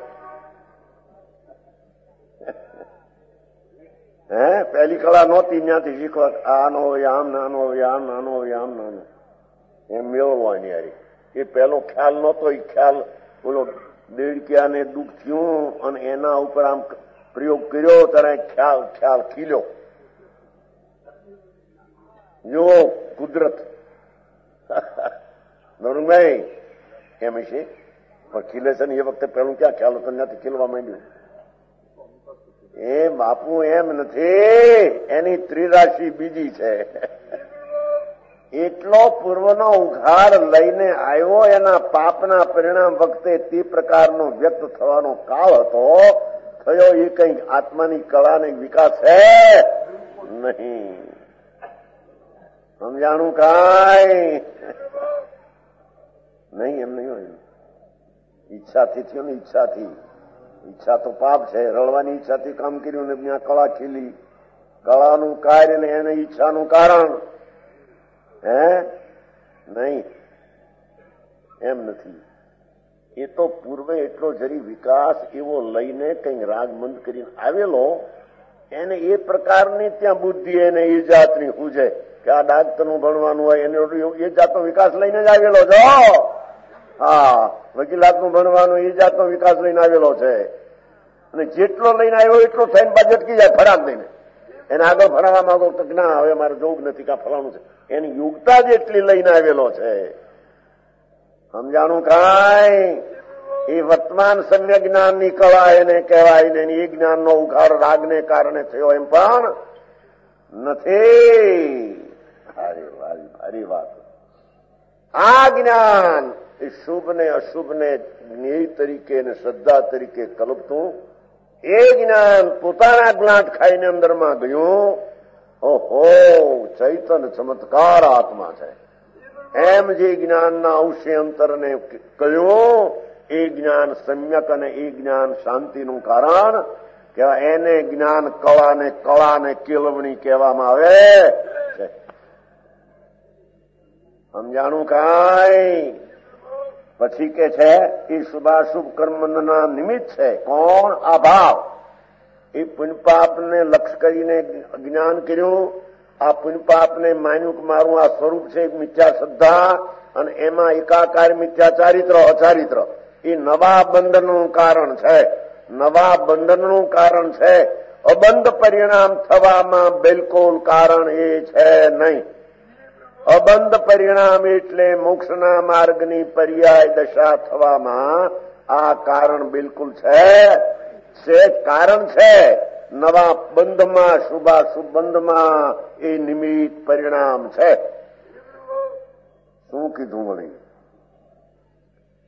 પહેલી કળા નહોતી ત્યાંથી શીખવા. આનો હોય આમ, નાનો હોય આમ, નાનો હોય આમ, નાનો એમ મેળવવાની યારી. એ પહેલો ખ્યાલ નહોતો. એ ખ્યાલ બોલો દેડક્યાને દુઃખ થયું અને એના ઉપર આમ પ્રયોગ કર્યો ત્યારે ખ્યાલ ખીલ્યો. જો કુદરત નરુભાઈ એમ છે, પણ ખીલે છે ને એ વખતે પેલું ક્યાં ખ્યાલ હતો? ત્યાંથી ખીલવા માંડ્યું. એ બાપુ એમ નથી, એની ત્રિરાશિ બીજી છે. એટલો પૂર્વનો ઉઘાડ લઈને આવ્યો. એના પાપના પરિણામ વખતે તે પ્રકારનો વ્યક્ત થવાનો કાળ હતો. થયો એ કઈ આત્માની કળાને વિકાસ છે નહીં. સમજાણું કાંઈ નહીં? એમ નહીં હોય. ઈચ્છાથી થયો ને, ઈચ્છાથી. ઈચ્છા તો પાપ છે. રળવાની ઈચ્છાથી કામ કર્યું ને ત્યાં કળા ખીલી. કળાનું કાર્ય ને એને ઈચ્છાનું કારણ નહીં. એમ નથી. એ તો પૂર્વે એટલો જરી વિકાસ એવો લઈને કઈ રાગમંદ કરીને આવેલો. એને એ પ્રકારની ત્યાં બુદ્ધિ એને એ જાતની પૂજે કે આ ડાક્ટરનું ભણવાનું હોય એને એ જાતનો વિકાસ લઈને જ આવેલો છો. હા, વકીલાતનું ભણવાનું એ જાતનો વિકાસ લઈને આવેલો છે. અને જેટલો લઈને આવ્યો એટલો થઈને પાછો અટકી જાય ફરાક દઈને. એને આગળ ભણાવવા માંગો તો ના, હવે મારે જોગ નથી, કા ફલાણું છે. એની યોગતા જ એટલી લઈને આવેલો છે. સમજાણું કાંઈ? એ વર્તમાન સમ્ય જ્ઞાનની કળા એને કહેવાય ને. એ જ્ઞાનનો ઉઘાડ રાગને કારણે થયો એમ પણ નથી. ભારી વાત. આ જ્ઞાન એ શુભ ને અશુભ ને જ્ઞેય તરીકે ને શ્રદ્ધા તરીકે કલ્પતું એ જ્ઞાન પોતાના ગ્લાટ ખાઈને અંદરમાં ગયું. ઓહો, ચૈતન્ય ચમત્કાર આત્મા છે એમ જે જ્ઞાનના અંશે અંતરને કહ્યું. એ જ્ઞાન સમ્યક અને એ જ્ઞાન શાંતિનું કારણ કહેવાય. એને જ્ઞાન કળાને કેળવણી કહેવામાં આવે છે. સમજાણું કાંઈ? પછી કે છે એ શુભાશુભ કર્મના નિમિત્ત છે. કોણ? આ ભાવ. એ પુણ્યપાપને લક્ષ કરીને જ્ઞાન કર્યું. આ પુણ્યપાપને માન્યું કે મારું આ સ્વરૂપ છે મિથ્યા શ્રદ્ધા, અને એમાં એકાકાર મિથ્યા ચારિત્ર અચારિત્ર. એ નવા બંધનનું કારણ છે. નવા બંધનનું કારણ છે. અબંધ પરિણામ થવામાં બિલકુલ કારણ એ છે નહીં. અબંધ પરિણામ એટલે મોક્ષના માર્ગની પર્યાય દશા થવામાં આ કારણ બિલકુલ છે. કારણ છે. નવા બંધમાં, શુભાશુભ બંધમાં એ નિમિત્ત પરિણામ છે. શું કીધું મને?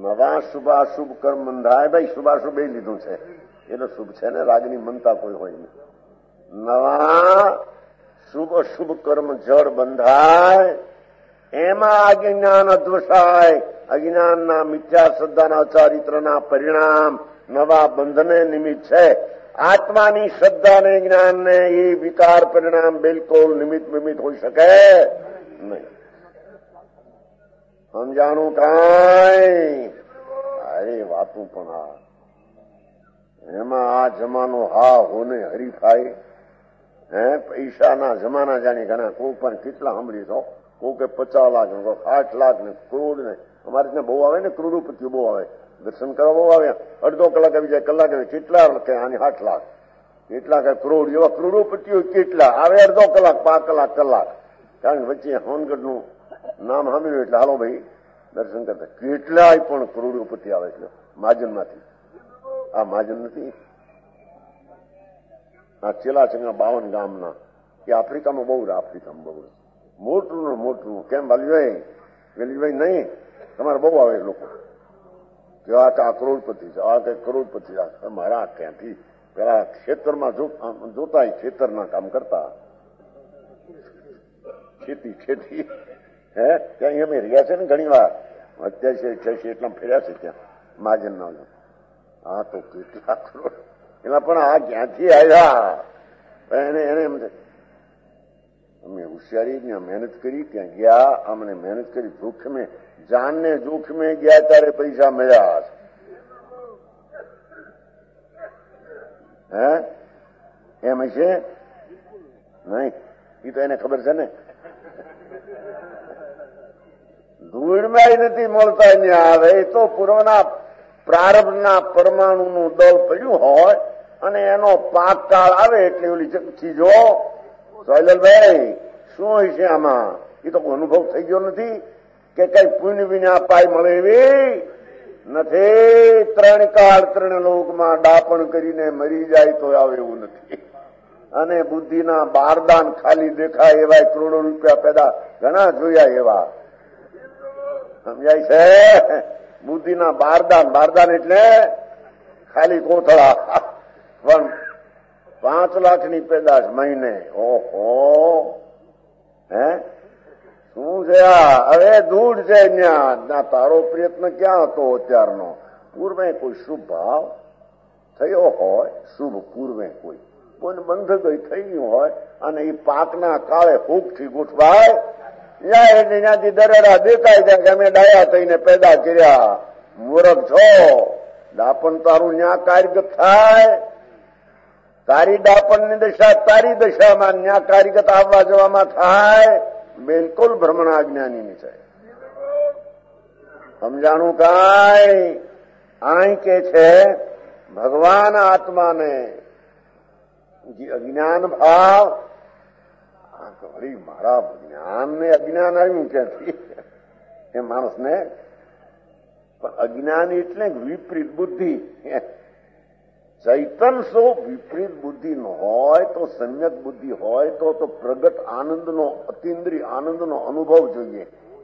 નવા શુભાશુભ કર્મ બંધાય. ભાઈ શુભાશુભ એ લીધું છે એટલે શુભ છે ને, રાગની મનતા કોઈ હોય નહીં. નવા શુભ અશુભ કર્મ જળ બંધાય, એમાં અજ્ઞાન અધ્વસાય. અજ્ઞાનના મિથ્યા શ્રદ્ધાના ચારિત્રના પરિણામ નવા બંધને નિમિત્ત છે. આત્માની શ્રદ્ધાને જ્ઞાનને એ વિકાર પરિણામ બિલકુલ નિમિત્ત હોઈ શકે નહીં. સમજાણું કાંઈ? અરે વાતું પણ આ એમાં આ જમાનો હા હોને હરીફાય. પૈસાના જમાના જાણી ઘણા. કોઈ પણ કેટલા સાંભળી છો, કોઈ કે 50 લાખ, 60 લાખ ને કરોડ ને. અમારે ત્યાં બહુ આવે ને, કરોડોપતિઓ બહુ આવે, દર્શન કરવા બહુ આવે. અડધો કલાક આવી જાય, કલાક આવી, કેટલા લખે આની 60 લાખ, કેટલા કઈ કરોડ, એવા કરોડોપતિઓ કેટલા આવે. અડધો કલાક, 5 કલાક, કલાક. કારણ કે વચ્ચે હોનગઢ નું નામ સાંભળ્યું એટલે હાલો ભાઈ દર્શન કરતા. કેટલાય પણ કરોડોપતિ આવે છે મહાજન માંથી. આ મહાજન નથી, આ ચેલાચંગા 52 ગામના, એ આફ્રિકામાં બહુ, આફ્રિકામાં બહુ મોટું ને મોટું. કેમ વેલીભાઈ નહીં, તમારે બહુ આવે લોકો કે આ કરોડપતિ છે, આ કઈ કરોડપતિ. મારા ક્યાંથી પેલા ખેતરમાં જોતા, ખેતરના કામ કરતા, ખેતી ત્યાં અમે રહ્યા છે ને ઘણી વાર. 87 એટલા ફેર્યા છે ત્યાં મહાજન ના. હા તો કેટલા કરોડ એમાં પણ આ ક્યાંથી આવ્યા? એને એમ અમે હોશિયારી ત્યાં મહેનત કરી, ત્યાં ગયા, અમને મહેનત કરી, જોખમે જાનને જોખમે ગયા ત્યારે પૈસા મળ્યા. એમ હશે નહીં? એ તો એને ખબર છે ને. ધૂળમાં નથી મળતા ત્યાં. હવે તો પૂર્વના પ્રારબ્ધના પરમાણુનું દળ પડ્યું હોય અને એનો પાક કાળ આવે એટલે ઓલી ચીજો. સોયલભાઈ શું હોય છે આમાં? એ તો અનુભવ થઈ ગયો નથી કે કઈ પુણ્ય વિના પાય મળે એવી નથી. 3 કાળ 3 લોકમાં ડાપણ કરીને મરી જાય તો આવે એવું નથી. અને બુદ્ધિના બારદાન ખાલી દેખાય એવા કરોડો રૂપિયા પેદા ઘણા જોયા એવા. સમજાય છે? બુદ્ધિના બારદાન એટલે ખાલી કોથળા. પણ 5 લાખની પેદાશ મહિને. ઓહો, શું છે આ? હવે દૂર છે ત્યાં. તારો પ્રયત્ન ક્યાં હતો અત્યારનો? પૂર્વે કોઈ શુભ ભાવ થયો હોય, શુભ પૂર્વે કોઈને બંધ ગઈ થઈ ગયું હોય અને એ પાકના કાળે ફૂગથી ગોઠવાય જાય એટલે ત્યાંથી દરેડા દેખાય જાય કે અમે ડાયા થઈને પેદા કર્યા. મૂર્ખ છો. ડાપણ તારું ન્યા કાર્યગત થાય. તારી ડાપણની દશા તારી દશામાં ન્યા કાર્યગત આવવા જવામાં થાય. બિલકુલ ભ્રમણા જ્ઞાનીની છે. સમજાણું કાંઈ? અહીં કે છે ભગવાન આત્માને અજ્ઞાન ભાવ. વળી મારા જ્ઞાન ને અજ્ઞાન આવ્યું ક્યાંથી? એ માણસને પણ અજ્ઞાન એટલે વિપરીત બુદ્ધિ. ચૈતન સો વિપરીત બુદ્ધિ ન હોય તો, સમ્યક બુદ્ધિ હોય તો પ્રગટ આનંદનો, અતિન્દ્રિય આનંદનો અનુભવ જોઈએ.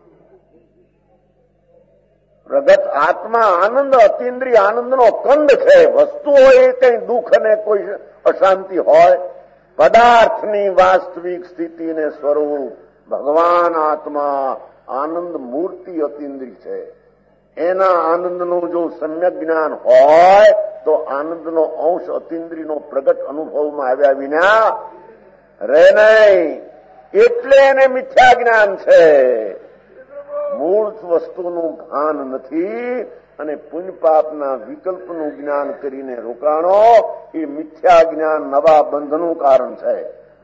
પ્રગટ આત્મા આનંદ અતિન્દ્રિય આનંદનો કંદ છે. વસ્તુ હોય એ કઈ દુઃખ અને કોઈ અશાંતિ હોય, પદાર્થની વાસ્તવિક સ્થિતિને સ્વરૂપ ભગવાન આત્મા આનંદ મૂર્તિ અતિન્દ્રિય છે. એના આનંદનું જો સમ્યક જ્ઞાન હોય તો આનંદનો અંશ અતિન્દ્રિયનો પ્રગટ અનુભવમાં આવ્યા વિના રહે નહીં. એટલે એને મિથ્યા જ્ઞાન છે. મૂળ વસ્તુનું ભાન નથી અને પુણ્ય પાપના વિકલ્પનું જ્ઞાન કરીને રોકાણો એ મિથ્યા જ્ઞાન નવા બંધનું કારણ છે.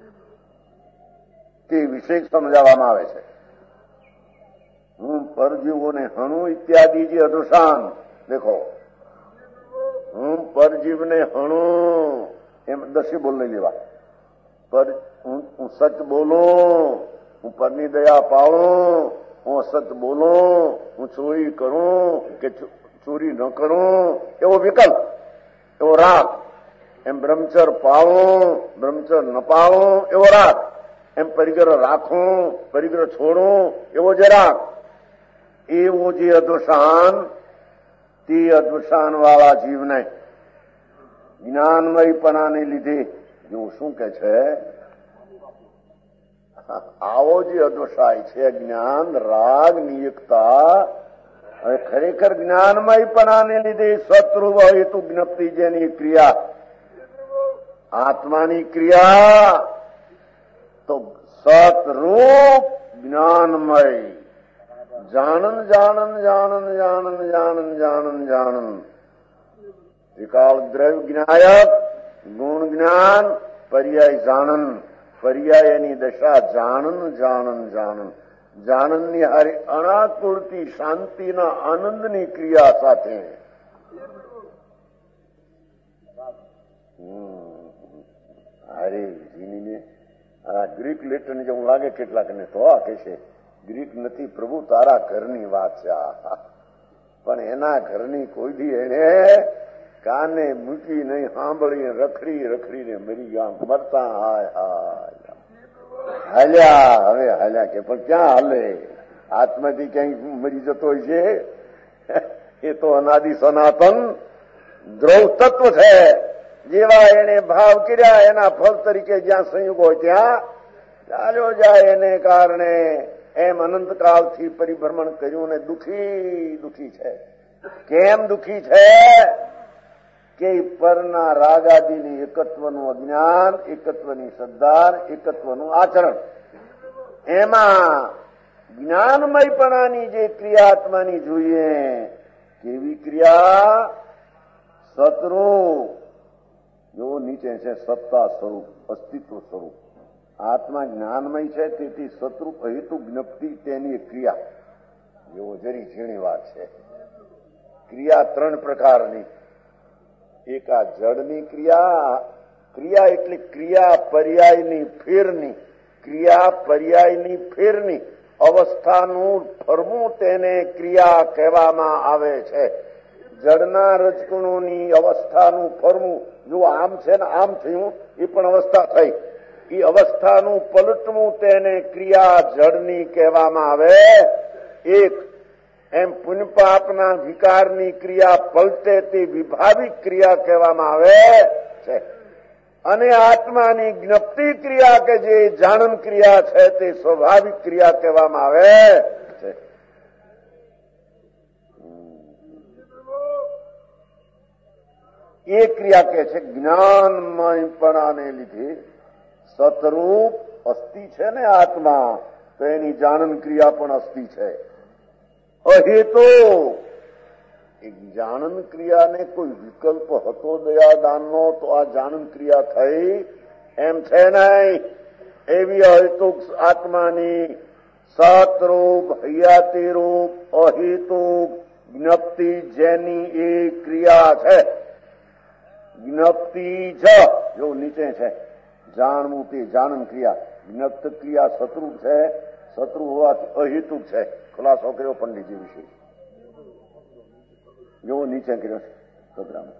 તે વિશે સમજાવવામાં આવે છે. હું પરજીવોને હણું ઇત્યાદિ જે અધોષાન દેખો. હું પરજીવને હણું એમ 10 બોલ લઈ લેવા. હું સચ બોલું, હું પરની દયા પાડું, હું અસત બોલું, હું ચોરી કરું કે ચોરી ન કરું, એવો વિકલ્પ, એવો રાગ. એમ બ્રહ્મચર પાળું, બ્રહ્મચર ન પાળું, એવો રાગ. એમ પરિગ્રહ રાખું, પરિગ્રહ છોડું, એવો જે રાગ. એવો જે અધોષાન તે અદવસાન વાળા જીવને જ્ઞાનમયપણાને લીધે જો શું કે છે, આવો જે અદવસાય છે જ્ઞાન રાગ નિયુક્તા, હવે ખરેખર જ્ઞાનમયપણાને લીધે શત્રુ હેતુ જ્ઞપ્તિ જેની ક્રિયા આત્માની ક્રિયા તો સતરૂપ જ્ઞાનમય જાણન જાણન જાણન જાણન જાણન જાણન જાણન ત્રિકાળ દ્રવ્ય જ્ઞાયક ગુણ જ્ઞાન પર્યાય જાણન, પર્યાય એની દશા જાણન જાણન જાણન, જાણનની હારી અનાકુળતી શાંતિના આનંદની ક્રિયા સાથે અરે જીનીને આ ગ્રીક લેટર ને જેવું લાગે કેટલાક ને તો આ કે છે ગ્રીક નથી પ્રભુ તારા ઘરની વાત છે, પણ એના ઘરની કોઈ દી એને કાને મૂકી નહીં, સાંભળીને રખડી રખડીને મરી ગયા, મરતા હાય હાય હાલ્યા, હવે હાલ્યા કે પણ ક્યાં હાલે, આત્માથી ક્યાંય મરી જતો હોય છે, એ તો અનાદિ સનાતન દ્રવ તત્વ છે, જેવા એને ભાવ કર્યા એના ફળ તરીકે જ્યાં સંયોગ હોય ત્યાં ચાલ્યો જાય, એને કારણે એમ અનંતકાળથી પરિભ્રમણ કર્યું ને દુખી દુખી છે. કેમ દુખી છે કે પરના રાગાદિની એકત્વનું અજ્ઞાન, એકત્વની શ્રદ્ધા, એકત્વનું આચરણ, એમાં જ્ઞાનમયપણાની જે ક્રિયાત્માની જોઈએ કેવી ક્રિયા, સતરૂપ જો નીચે છે સત્તા સ્વરૂપ, અસ્તિત્વ સ્વરૂપ, આત્મા જ્ઞાનમય છે તેથી સતરૂપ હેતુ જ્ઞપ્તિ તેની ક્રિયા, એવો જરી ઝીણી વાત છે. ક્રિયા ત્રણ પ્રકારની, એક આ જડની ક્રિયા, ક્રિયા એટલે ક્રિયા પર્યાયની ફેરની, ક્રિયા પર્યાયની ફેરની અવસ્થાનું ફરવું તેને ક્રિયા કહેવામાં આવે છે. જડના રજકણોની અવસ્થાનું ફરવું, જો આમ છે ને આમ થયું એ પણ અવસ્થા થઈ, એ અવસ્થાનું પલટવું તેને ક્રિયા જડની કહેવામાં આવે. એક એમ પુણ્ય પાપના વિકારની ક્રિયા પલટે તે વિભાવિક ક્રિયા કહેવામાં આવે છે, અને આત્માની જ્ઞપ્તિ ક્રિયા કે જે જાણન ક્રિયા છે તે સ્વાભાવિક ક્રિયા કહેવામાં આવે છે. એ ક્રિયા કે છે જ્ઞાનમયપણાને લીધે સતરૂપ અસ્થિ છે ને આત્મા, તો એની જાણન ક્રિયા પણ અસ્થિ છે. અહેતો એક જાણન ક્રિયાને કોઈ વિકલ્પ હતો દયાદાનનો તો આ જાણન ક્રિયા થઈ એમ છે નહીં. એવી અહેતુક આત્માની સતરૂપ હૈયાતી રૂપ અહેતુક જ્ઞપ્તિ જેની એ ક્રિયા છે, જ્ઞપ્તિ જ જો નીચે છે જાણવું તે જાણન ક્રિયા, જ્ઞપ્ત ક્રિયા શત્રુ છે, શત્રુ હોવાથી અહેતુક છે. ખુલાસો કર્યો પંડિતજી વિશે, જો નીચે કર્યો છે સદરામાં.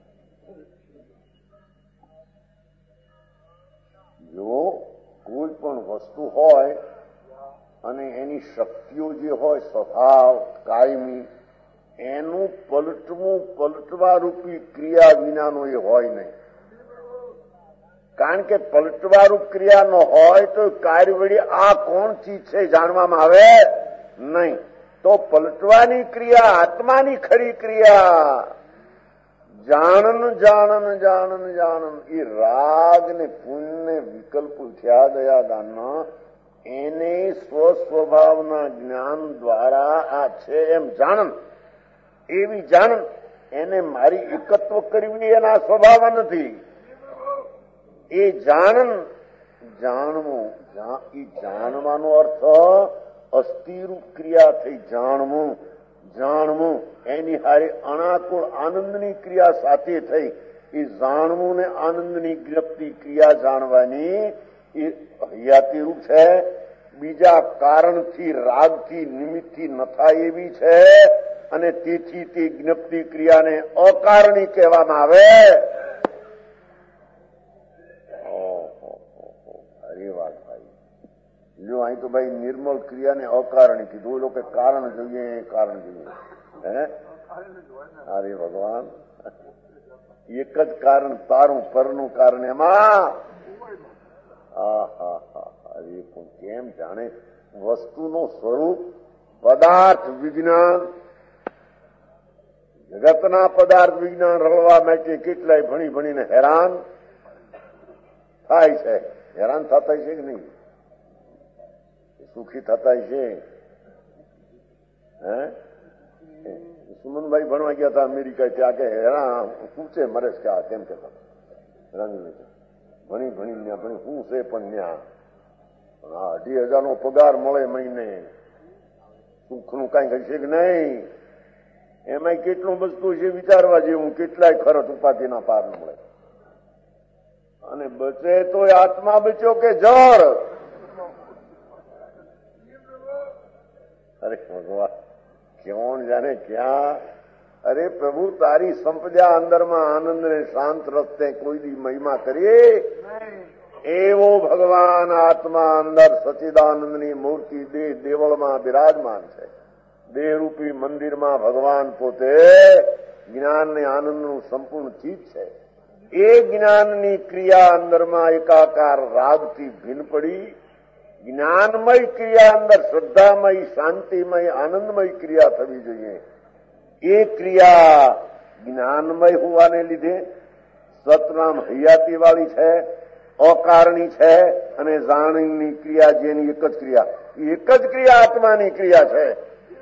જો કોઈ પણ વસ્તુ હોય અને એની શક્તિઓ જે હોય સ્વભાવ કાયમી, એનું પલટવું પલટવા રૂપી ક્રિયા વિનાનો એ હોય નહીં. કારણ કે પલટવારૂપ ક્રિયા ન હોય તો કાર્ય વળી આ કોણ ચીજ છે જાણવામાં આવે નહીં. તો પલટવાની ક્રિયા આત્માની ખરી ક્રિયા જાણન જાણન જાણન જાણન, એ રાગ ને પુણ્ય ને વિકલ્પ થયા દયાદાન એને સ્વસ્વભાવના જ્ઞાન દ્વારા આ છે એમ જાણન, એવી જાણન એને મારી એકત્વ કરવી એના સ્વભાવ નથી. એ જાણન જાણવું, એ જાણવાનો અર્થ અસ્થિરૂપ ક્રિયા થઈ. જાણવું જાણવું એની હારે અનાકુળ આનંદની ક્રિયા સાથે થઈ. એ જાણવું ને આનંદની જ્ઞપ્તિ ક્રિયા જાણવાની એ હૈયાતી રૂપ છે. બીજા કારણથી રાગથી નિમિત્તથી ન થાય એવી છે, અને તેથી તે જ્ઞપ્તિ ક્રિયાને અકારણી કહેવામાં આવે. અરે વાત ભાઈ, જો અહીં તો ભાઈ નિર્મળ ક્રિયાને અકારણી કીધું, એ લોકો કારણ જોઈએ કારણ જોઈએ. હે અરે ભગવાન, એક જ કારણ તારું, પરનું કારણ એમાં. અરે પણ કેમ જાણે વસ્તુનું સ્વરૂપ, પદાર્થ વિજ્ઞાન, જગતના પદાર્થ વિજ્ઞાન રળવા માટે કેટલાય ભણી ભણીને હેરાન થાય છે. હેરાન થતા છે કે નહીં? સુખી થતા છે? હે, સુમનભાઈ ભણવા ગયા હતા અમેરિકા, ત્યાં કે હેરાન શું છે મરે કે આ કેમ કેતા ભણી ભણી આપણે શું છે પણ ત્યાં 2,500 પગાર મળે મહિને, સુખનું કઈ હશે કે નહીં? એમાં કેટલું વસ્તુ છે વિચારવા જેવું, કેટલાય ખર્ચ ઉપાધિના પાર મળે. અને બચે તો આત્મા બચ્યો કે જળ? અરે ભગવાન, ક્યાં જાણે ક્યાં. અરે પ્રભુ, તારી સંપદા અંદરમાં આનંદ ને શાંત રસ્તે કોઈ દી મહિમા કરીએ. એવો ભગવાન આત્મા અંદર સચિદાનંદની મૂર્તિ દેહ દેવળમાં બિરાજમાન છે. દેહરૂપી મંદિરમાં ભગવાન પોતે જ્ઞાન ને આનંદનું સંપૂર્ણ ચીજ છે. એ જ્ઞાનની ક્રિયા અંદરમાં એકાકાર રાગથી ભિન્ન પડી. જ્ઞાનમય ક્રિયા અંદર શ્રદ્ધામય, શાંતિમય, આનંદમય ક્રિયા થવી જોઈએ. એ ક્રિયા જ્ઞાનમય હોવાને લીધે સતનામ હૈયાતી વાળી છે, અકારણી છે, અને જાણની ક્રિયા જેની એક જ ક્રિયા, એક જ ક્રિયા આત્માની ક્રિયા છે.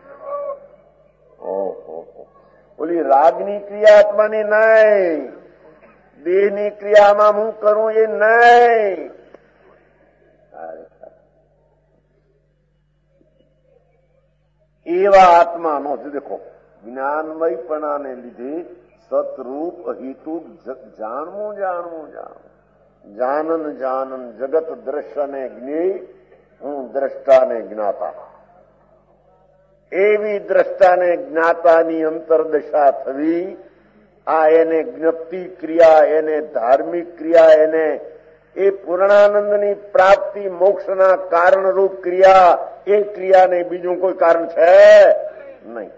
ઓલી રાગની ક્રિયા આત્માની નહીં, દેહની ક્રિયામાં હું કરું એ નહીં. એવા આત્માનો દેખો જ્ઞાનમયપણાને લીધે સતરૂપ અહિતું જાણવું જાણવું જાણવું, જાનન જગત દ્રશ્યને જ્ઞેય, હું દ્રષ્ટાને જ્ઞાતા. એવી દ્રષ્ટાને જ્ઞાતાની અંતરદશા થવી, આ એને જ્ઞપ્તિ ક્રિયા, એને ધાર્મિક ક્રિયા, એને એ પૂર્ણાનંદની પ્રાપ્તિ મોક્ષના કારણરૂપ ક્રિયા, એ ક્રિયાને બીજું કોઈ કારણ છે નહીં.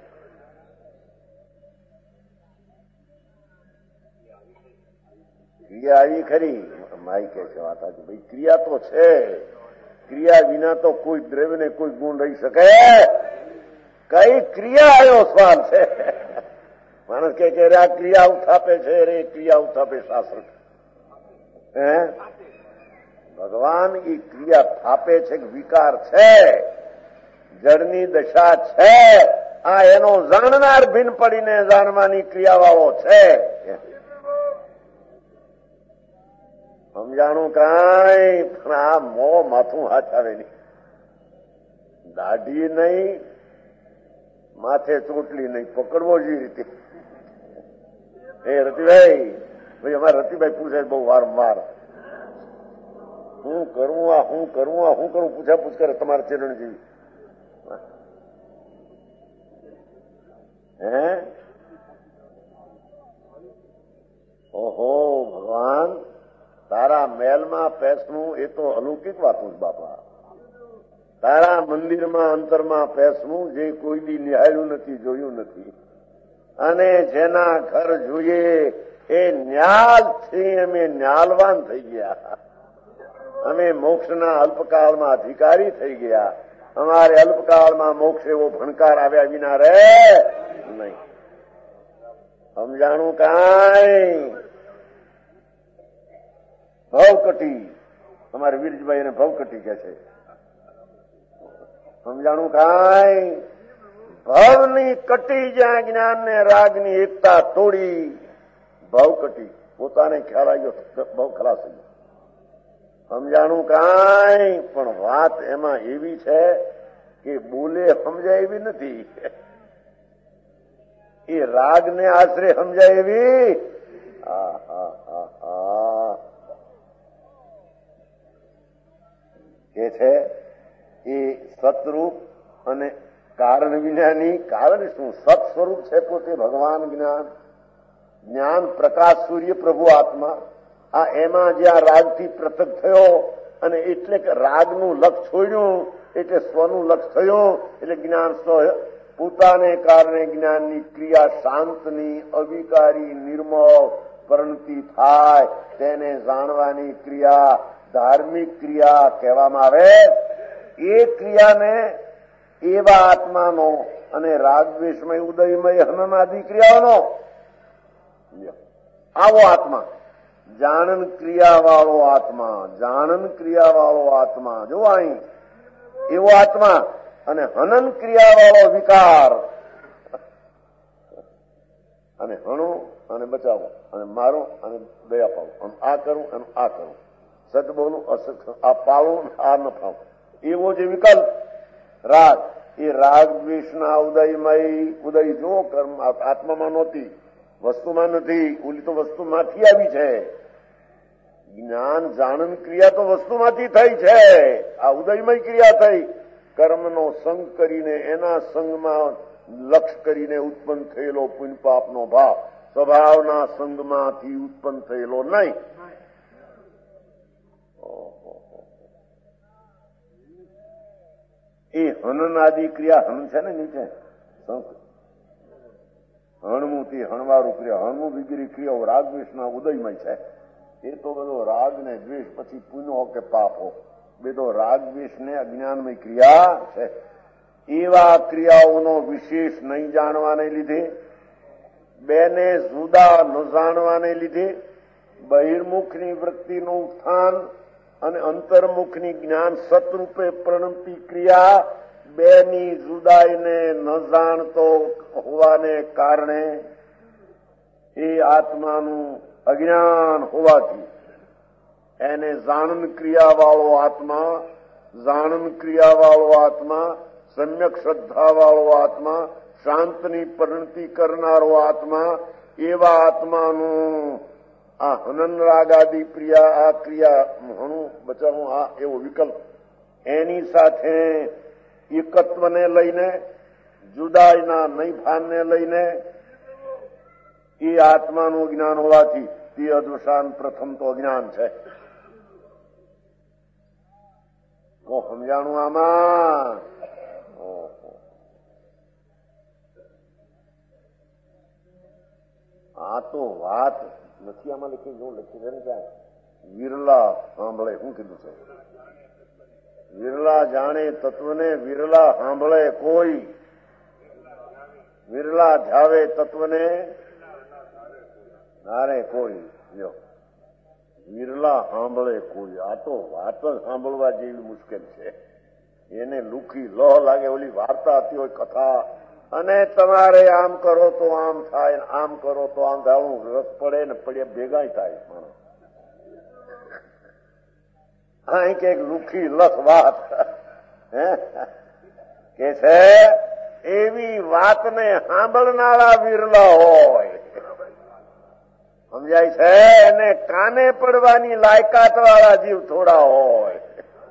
ક્રિયા આવી ખરી, માઈ કે છે વાત આજે ભાઈ, ક્રિયા તો છે. ક્રિયા વિના તો કોઈ દ્રવ્ય ને કોઈ ગુણ રહી શકે? કઈ ક્રિયા આવ્યો સવાલ છે. માણસ કે આ ક્રિયા ઉથાપે છે, રે ક્રિયા ઉથાપે શાસ્ત્ર. હે ભગવાન એ ક્રિયા થાપે છે, વિકાર છે, જળની દશા છે. આ એનો જાણનાર ભિન્ન પડીને જાણવાની ક્રિયાવાળો છે. સમજાણું કાંઈ? પણ આ મોં માથું હાથ આવે નહીં, દાઢી નહીં, માથે ચોટલી નહીં, પકડવો જ રીતે. એ રતિભાઈ, ભાઈ અમારે રતિભાઈ પૂછે બહુ વારંવાર, હું કરવું આ, હું કરવું આ, હું કરું, પૂછાપૂછ કરે તમારા ચરણ જેવી. હે ઓહો ભગવાન, તારા મહેલમાં પેસનું એ તો અલૌકિક વાતું જ બાપા. તારા મંદિરમાં અંતરમાં પેસનું જે કોઈ દી નિહાળ્યું નથી, જોયું નથી. અને જેના ઘર જોઈએ એ ન્યાલથી અમે ન્યાલવાન થઈ ગયા. અમે મોક્ષના અલ્પકાળમાં અધિકારી થઈ ગયા. અમારે અલ્પકાળમાં મોક્ષ એવો ભણકાર આવ્યા વિના રહે નહીં. સમજાણું કાંઈ? ભવકટી, અમારે વીરજભાઈ એને ભવકટી કે છે. સમજાણું કાંઈ? ભવની કટી જ્યાં જ્ઞાન ને રાગની એકતા તોડી, ભવકટી પોતાને ખ્યાલ આવ્યો, બહુ ખલાસ થઈ ગયો. સમજાણું કાંઈ? પણ વાત એમાં એવી છે કે બોલે સમજાય એવી નથી, એ રાગને આશરે સમજાય એવી. કે છે એ સતરૂપ અને કારણ વિનાની. કારણ શું? સત સ્વરૂપ છે પોતે ભગવાન જ્ઞાન, જ્ઞાન પ્રકાશ સૂર્ય પ્રભુ આત્મા. આ એમાં જ્યાં રાગથી પૃથક થયો, અને એટલે કે રાગનું લક્ષ છોડ્યું એટલે સ્વનું લક્ષ થયું, એટલે જ્ઞાન સ્વ પોતાને કારણે જ્ઞાનની ક્રિયા શાંતની, અવિકારી, નિર્મળ, પરિણતિ થાય તેને જાણવાની ક્રિયા ધાર્મિક ક્રિયા કહેવામાં આવે. એ ક્રિયાને એવા આત્માનો અને રાગદ્વેષમય, ઉદયમય, હનનાદિ ક્રિયાઓનો આવો આત્મા, જાણન ક્રિયાવાળો આત્મા, જાણન ક્રિયાવાળો આત્મા, જો અહીં એવો આત્મા અને હનન ક્રિયાવાળો વિકાર, અને હણો અને બચાવો અને મારો અને દયા પાવું, અને આ કરું અને આ કરું, સત બોલું અસત, આ પાવું આ ન પાવું, એવો જે વિકલ્પ રાગ, એ રાગ દ્વેષના ઉદય જો કર્મ આત્મામાં નહોતી, વસ્તુમાં નથી, ઓલી તો વસ્તુમાંથી આવી છે. જ્ઞાન જાણન ક્રિયા તો વસ્તુમાંથી થઈ છે, આ ઉદયમય ક્રિયા થઈ. કર્મનો સંગ કરીને એના સંગમાં લક્ષ કરીને ઉત્પન્ન થયેલો પુણ્ય પાપનો ભાવ સ્વભાવના સંગમાંથી ઉત્પન્ન થયેલો નહીં. એ હનનાદિ ક્રિયા, હન છે ને નીચે હણવું, તે હણવારું ક્રિયા, હણવું વગેરે ક્રિયાઓ રાગદ્વેષના ઉદયમય છે. એ તો બધો રાગ ને દ્વેષ, પછી પુણ્ય હો કે પાપ હો, બધો રાગ દ્વેષ ને અજ્ઞાનમય ક્રિયા છે. એવા ક્રિયાઓનો વિશેષ નહીં જાણવાને લીધે, બેને જુદા ન જાણવાને લીધે બહિર્મુખની વૃત્તિનું ઉત્થાન અને અંતર્મુખની જ્ઞાન સતરૂપે પ્રણમતી ક્રિયા બેની જુદાઈને ન જાણતો હોવાને કારણે એ આત્માનું અજ્ઞાન હોવાથી એને જાણન ક્રિયાવાળો આત્મા, જાણન ક્રિયાવાળો આત્મા, સમ્યક શ્રદ્ધાવાળો આત્મા, શાંતની પરિણતિ કરનારો આત્મા, એવા આત્માનું આ હનન રાગાદી ક્રિયા, આ ક્રિયા હણું બચાવું, આ એવો વિકલ્પ એની સાથે એકત્વને લઈને, જુદાઈના નહીં ભાનને લઈને એ આત્માનું જ્ઞાન હોવાથી તે અદવસાન પ્રથમ તો અજ્ઞાન છે. તો સમજાણું આમાં? આ તો વાત નથી આમાં લખી, જો લખી છે ને ક્યાં વિરલા સાંભળે, શું કીધું છે? વિરલા જાણે તત્વને, વિરલા સાંભળે કોઈ, વિરલા જાવે તત્વને નારે કોઈ. જો વિરલા સાંભળે કોઈ, આ તો વાત જ સાંભળવા જેવી મુશ્કેલ છે. એને લુખી લોહ લાગે, ઓલી વાર્તા હતી હોય કથા, અને તમારે આમ કરો તો આમ થાય, આમ કરો તો આમ થાય, રસ પડે ને પડે ભેગા થાય માણસ. હા કે લુખી લસ વાત કે છે, એવી વાતને સાંભળનારા વિરલા હોય, સમજાય છે? એને કાને પડવાની લાયકાત વાળા જીવ થોડા હોય.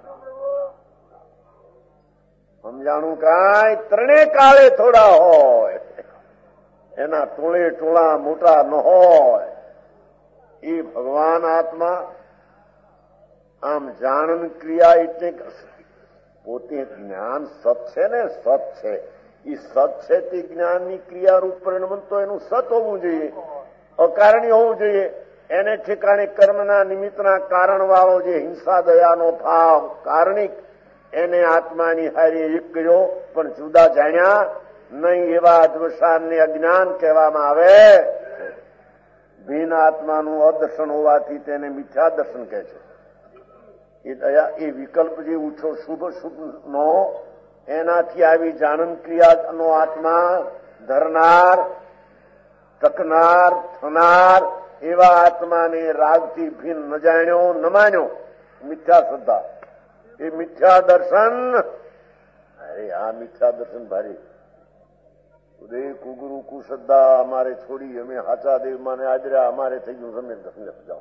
સમજાણું? કાંઈ ત્રણે કાળે થોડા હોય, એના ટોળે ટોળા મોટા ન હોય. એ ભગવાન આત્મા આમ જાણન ક્રિયા એટલે પોતે જ્ઞાન સત છે ને, સત છે. એ સત છે તે જ્ઞાનની ક્રિયા રૂપ પરિણમન તો એનું સત હોવું જોઈએ, અકારણી હોવું જોઈએ. એને ઠેકાણે કર્મના નિમિત્તના કારણ વાળો જે હિંસા દયાનો ભાવ કારણિક, એને આત્માની હારે એક કર્યો પણ જુદા જાણ્યા નહીં, એવા અદ્વસાનને અજ્ઞાન કહેવામાં આવે. ભિન્ન આત્માનું અદર્શન હોવાથી તેને મિથ્યા દર્શન કહે છે. એ દયા, એ વિકલ્પ જે ઉછો શુભ શુભ નો, એનાથી આવી જાણન ક્રિયાનો આત્મા ધરનાર, ટકનાર, થનાર એવા આત્માને રાગથી ભિન્ન ન જાણ્યો, ન માન્યો, મિથ્યા શ્રદ્ધા, એ મિથ્યા દર્શન. અરે આ મિથ્યા દર્શન ભારી. ઉદય કુગુરુ કુશ્રદ્ધા અમારે છોડી, અમે હાચા દેવ માને આદર્યા, અમારે થઈ ગયું તમે દર્શન જાઓ.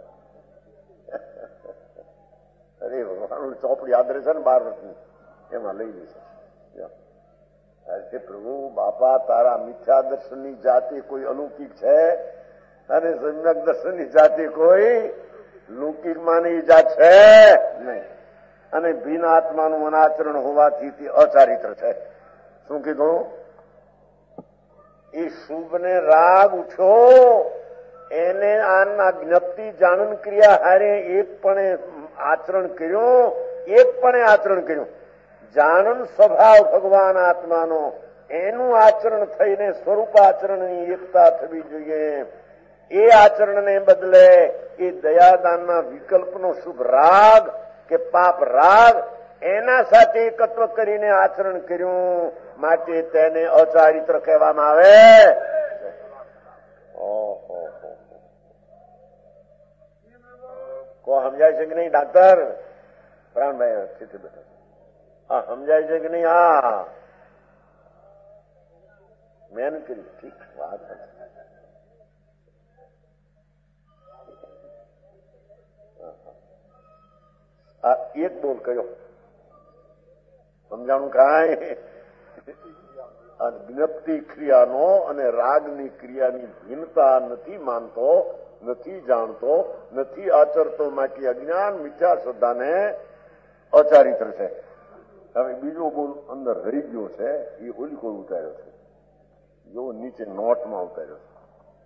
અરે ભગવાન ચોપડી આદરે છે ને 12 વર્ષની, એમાં લઈ લેશે. પ્રભુ બાપા, તારા મિથ્યા દર્શનની જાતિ કોઈ અલૌકિક છે અને સમ્યક દર્શનની જાતિ કોઈ લૌકિક માની જાત છે નહીં. અને ભિન્ન આત્માનું અનાચરણ હોવાથી તે અચારિત્ર છે. શું કીધું? એ શુભને રાગ ઉઠ્યો એને આના જ્ઞપ્તિ જાણન ક્રિયા હારે એકપણે આચરણ કર્યું, જાણન સ્વભાવ ભગવાન આત્માનો એનું આચરણ થઈને સ્વરૂપ આચરણની એકતા થવી જોઈએ. એ આચરણને બદલે એ દયાદાનના વિકલ્પનો શુભ રાગ કે પાપ રાગ એના સાથે એકત્વ કરીને આચરણ કર્યું, માટે તેને અચારિત્ર કહેવામાં આવે. કો સમજાય છે કે નહીં ડાક્ટર પ્રાણભાઈ? હા સમજાય છે કે નહીં? હા મહેનત કરી. ઠીક વાત. એક બોલ કયો સમજાણું? કાંઈ જ્ઞપ્તિ ક્રિયાનો અને રાગની ક્રિયાની ભિન્નતા નથી માનતો, નથી જાણતો, નથી આચરતો, માટે અજ્ઞાન મિથ્યા શ્રદ્ધાને અચારિત્ર છે. હવે બીજો બોલ અંદર રહી ગયો છે, એ ઓલી કોઈ ઉતાર્યો છે, જો નીચે નોટમાં ઉતાર્યો છે.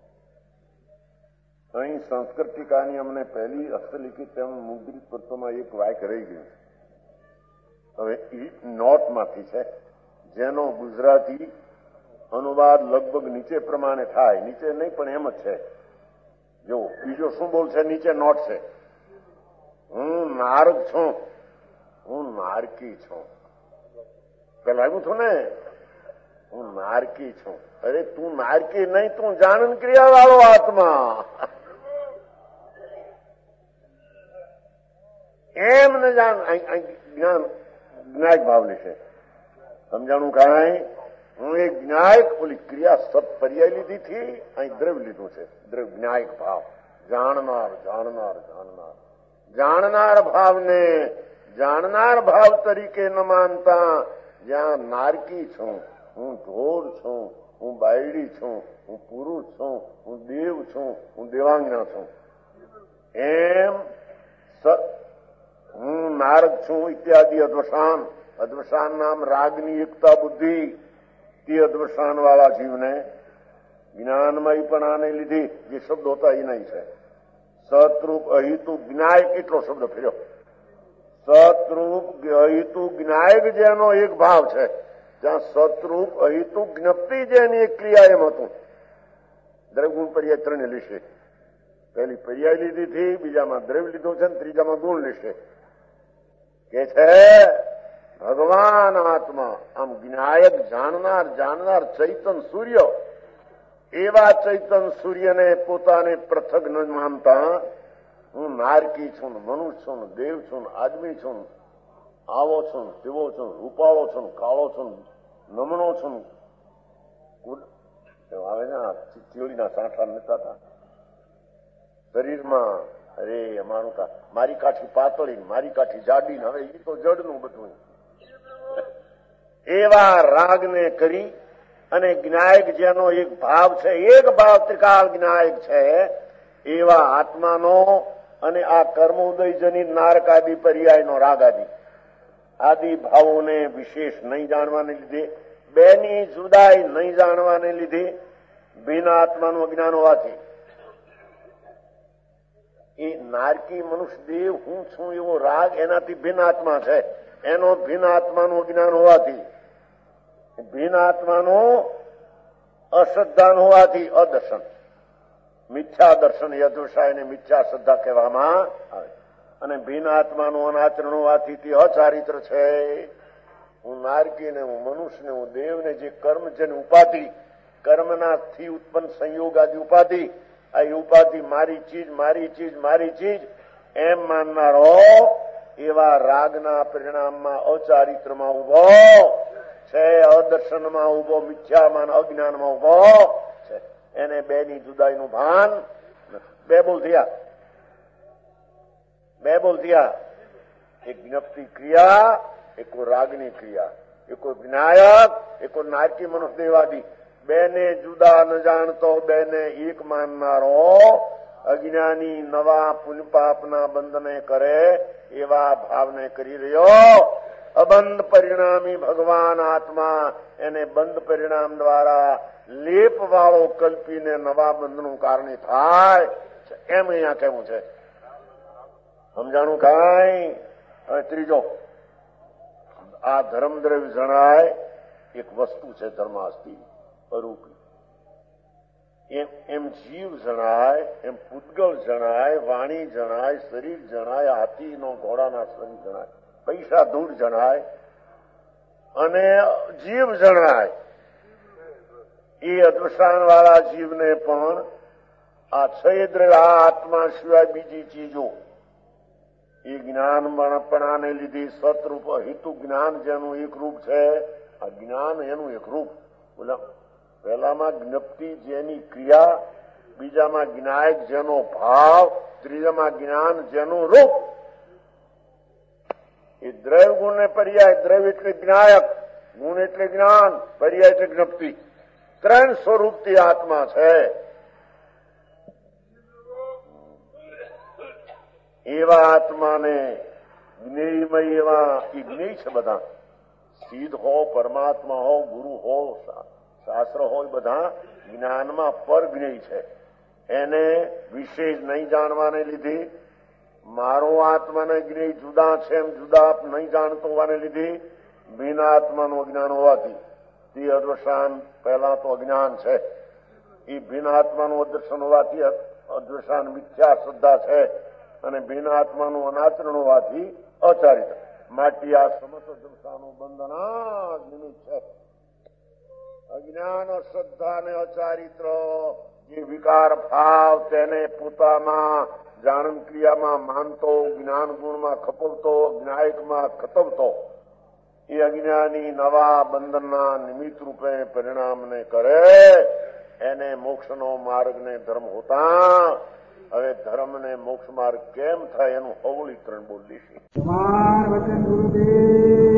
અહીં સંસ્કૃત ટીકાની અમને પહેલી હસ્તલિખિત તેમ મુદ્રિત પત્રોમાં એક વાક્ય રહી ગયું છે. હવે એ નોટમાંથી છે, જેનો ગુજરાતી અનુવાદ લગભગ નીચે પ્રમાણે થાય. નીચે નહીં પણ એમ જ છે. જો બીજો શું બોલ છે? નીચે નોટ છે. હું નારદ છું, હું નારકી છું. પેલા આવ્યું છું ને, હું નારકી છું. અરે તું નારકી નહીં, તું જાણન ક્રિયા વાળો આત્મા. એમ ને જાણ જ્ઞાન જ્ઞાયક ભાવ લેશે. સમજાણું? કાંઈ હું એક જ્ઞાયક ઓલી ક્રિયા સત પર્યાય લીધી થી અહીં દ્રવ્ય લીધું છે. દ્રવ્ય જ્ઞાયક ભાવ, જાણનાર જાણનાર જાણનાર જાણનાર ભાવને જાણનાર ભાવ તરીકે ન માનતા જ્યાં નારકી છું, હું ઢોર છું, હું બાયડી છું, હું પુરુષ છું, હું દેવ છું, હું દેવાંગના છું, એમ હું નારદ છું ઇત્યાદિ અદ્વસાન. અદ્વસાન નામ રાગની એકતા બુદ્ધિ. તે અદ્વસાન વાળા જીવને જ્ઞાનમય પણ આને લીધી જે શબ્દ હોતા એ નહીં છે. સતરૂપ અહિતુ જ્ઞાયક એટલો શબ્દ ફેર્યો. સતરૂપ અહિતુ જ્ઞાયક જેનો એક ભાવ છે, જ્યાં સતરૂપ અહિતુ જ્ઞપ્તિ જેની એક ક્રિયા એમ હતું. દ્રવ્ય પર્યાય ત્રણે લેશે. પહેલી પર્યાય લીધી હતી, બીજામાં દ્રવ્ય લીધો છે, ત્રીજામાં ગુણ લેશે. કે છે ભગવાન આત્મા આમ જ્ઞાયક જાણનાર જાણનાર ચૈતન સૂર્ય, એવા ચૈતન સૂર્યને પોતાને પૃથક ન માનતા હું નારકી છું, મનુષ્ય છું, દેવ છું, આદમી છું, આવો છું, તેવો છું, રૂપાળો છું, કાળો છું, નમણો છું. આવે ને ચીડીના સાંઠા નતા હતા શરીરમાં. અરે અમારું મારી કાઠી પાતળી, મારી કાઠી જાડી, હવે એ તો જડનું બધું. એવા રાગને કરી અને જ્ઞાયક જેનો એક ભાવ છે, એક ભાવ ત્રિકાળ જ્ઞાયક છે, એવા આત્માનો અને આ કર્મોદય જનિત નારક આદિ પર્યાયનો રાગ આદિ ભાવોને વિશેષ નહીં જાણવાને લીધે, બેની જુદાઈ નહીં જાણવાને લીધે, ભિન્ન આત્માનું અજ્ઞાન હોવાથી એ નારકી મનુષ્ય દેવ હું છું એવો રાગ એનાથી ભિન્ન આત્મા છે. એનો ભિન્ન આત્માનું અજ્ઞાન હોવાથી, ભિન્ન આત્માનું અશ્રદ્ધાન હોવાથી અદર્શન, મિથ્યા દર્શન યદુષાયને મિથ્યા શ્રદ્ધા કહેવામાં આવે. અને ભિન્ન આત્માનું અનાચરણ હોવાથી તે અચારિત્ર છે. હું નારકી ને, હું મનુષ્ય ને, હું દેવ ને, જે કર્મ જેની ઉપાધિ, કર્મના થી ઉત્પન્ન સંયોગ આદિ ઉપાધિ, આ ઉપાધિ મારી ચીજ, મારી ચીજ, મારી ચીજ એમ માનનારો એવા રાગના પરિણામમાં અચારિત્રમાં ઉભો છે, અદર્શનમાં ઉભો, મિથ્યામાં અજ્ઞાનમાં ઉભો છે. એને બેની જુદાઈનું ભાન. બે બોલ થયા. એક જ્ઞપ્તિ ક્રિયા, એક રાગની ક્રિયા, એક જ્ઞાયક, એક નારકી મનુષ્ય દેવાદી. બેને જુદા ન જાણતો, બેને એક માનનારો અજ્ઞાની નવા પુણ્ય પાપના બંધને કરે એવા ભાવને કરી રહ્યો. અબંધ પરિણામી ભગવાન આત્મા એને બંધ પરિણામ દ્વારા લેપ વાળો કલ્પીને નવા બંધનું કારણે થાય એમ અહીંયા કેવું છે. સમજાણું કાંઈ? હવે ત્રીજો, આ ધર્મદ્રવ્ય જણાય એક વસ્તુ છે ધર્માસ્તિ અરૂપી. એમ જીવ જણાય, એમ પૂતગલ જણાય, વાણી જણાય, શરીર જણાય, હાથીનો ઘોડાના શરીર જણાય, પૈસા ધૂળ જણાય અને જીવ જણાય. એ અદૃષ્ટાન વાળા જીવને પણ આ છેદ્ર આત્મા સિવાય બીજી ચીજો એ જ્ઞાનપણાને લીધે સતરૂપ હિતુ જ્ઞાન જેનું એક રૂપ છે, આ જ્ઞાન એનું એક રૂપ. બોલા પહેલામાં જ્ઞપ્તિ જેની ક્રિયા, બીજામાં જ્ઞાયક જેનો ભાવ, ત્રીજામાં જ્ઞાન જેનું રૂપ. એ દ્રવ્ય ગુણ ને પર્યાય. દ્રવ્ય એટલે જ્ઞાયક, ગુણ એટલે જ્ઞાન, પર્યાય એટલે જ્ઞપ્તિ. ત્રણ સ્વરૂપથી આત્મા છે. એવા આત્માને જ્ઞેયમય એવા એ જ્ઞેય છે બધા. સિદ્ધ હો, પરમાત્મા હો, ગુરુ હો, શાસ્ત્ર હોય, બધા જ્ઞાનમાં પર જ્ઞેય છે. એને વિશેષ નહીં જાણવાને લીધે, મારો આત્માને જ્ઞેય જુદા છે એમ જુદા નહીં જાણતો હોવાને લીધે ભિન્ન આત્માનું અજ્ઞાન હોવાથી તે અદૃષ્ટાન પહેલા તો અજ્ઞાન છે. એ ભિન્ન આત્માનું અદર્શન હોવાથી અદૃષ્ટાન મિથ્યા શ્રદ્ધા છે અને ભિન્ન આત્માનું અનાચરણ હોવાથી અચારિત્ર. માટે આ સમસ્ત દૃષ્ટાનું બંધના નિમિત્ત છે. અજ્ઞાન, શ્રદ્ધા અને અચારિત્ર જે વિકાર ભાવ તેને પોતામાં જાણન ક્રિયામાં માનતો, જ્ઞાન ગુણમાં ખપવતો, જ્ઞાયકમાં ખતવતો, એ અજ્ઞાની નવા બંધનના નિમિત્ત રૂપે પરિણામને કરે. એને મોક્ષનો માર્ગને ધર્મ હોતા. હવે ધર્મને મોક્ષ માર્ગ કેમ થાય એનું અવળીકરણ બોલીશું. વચન ગુરુદેવ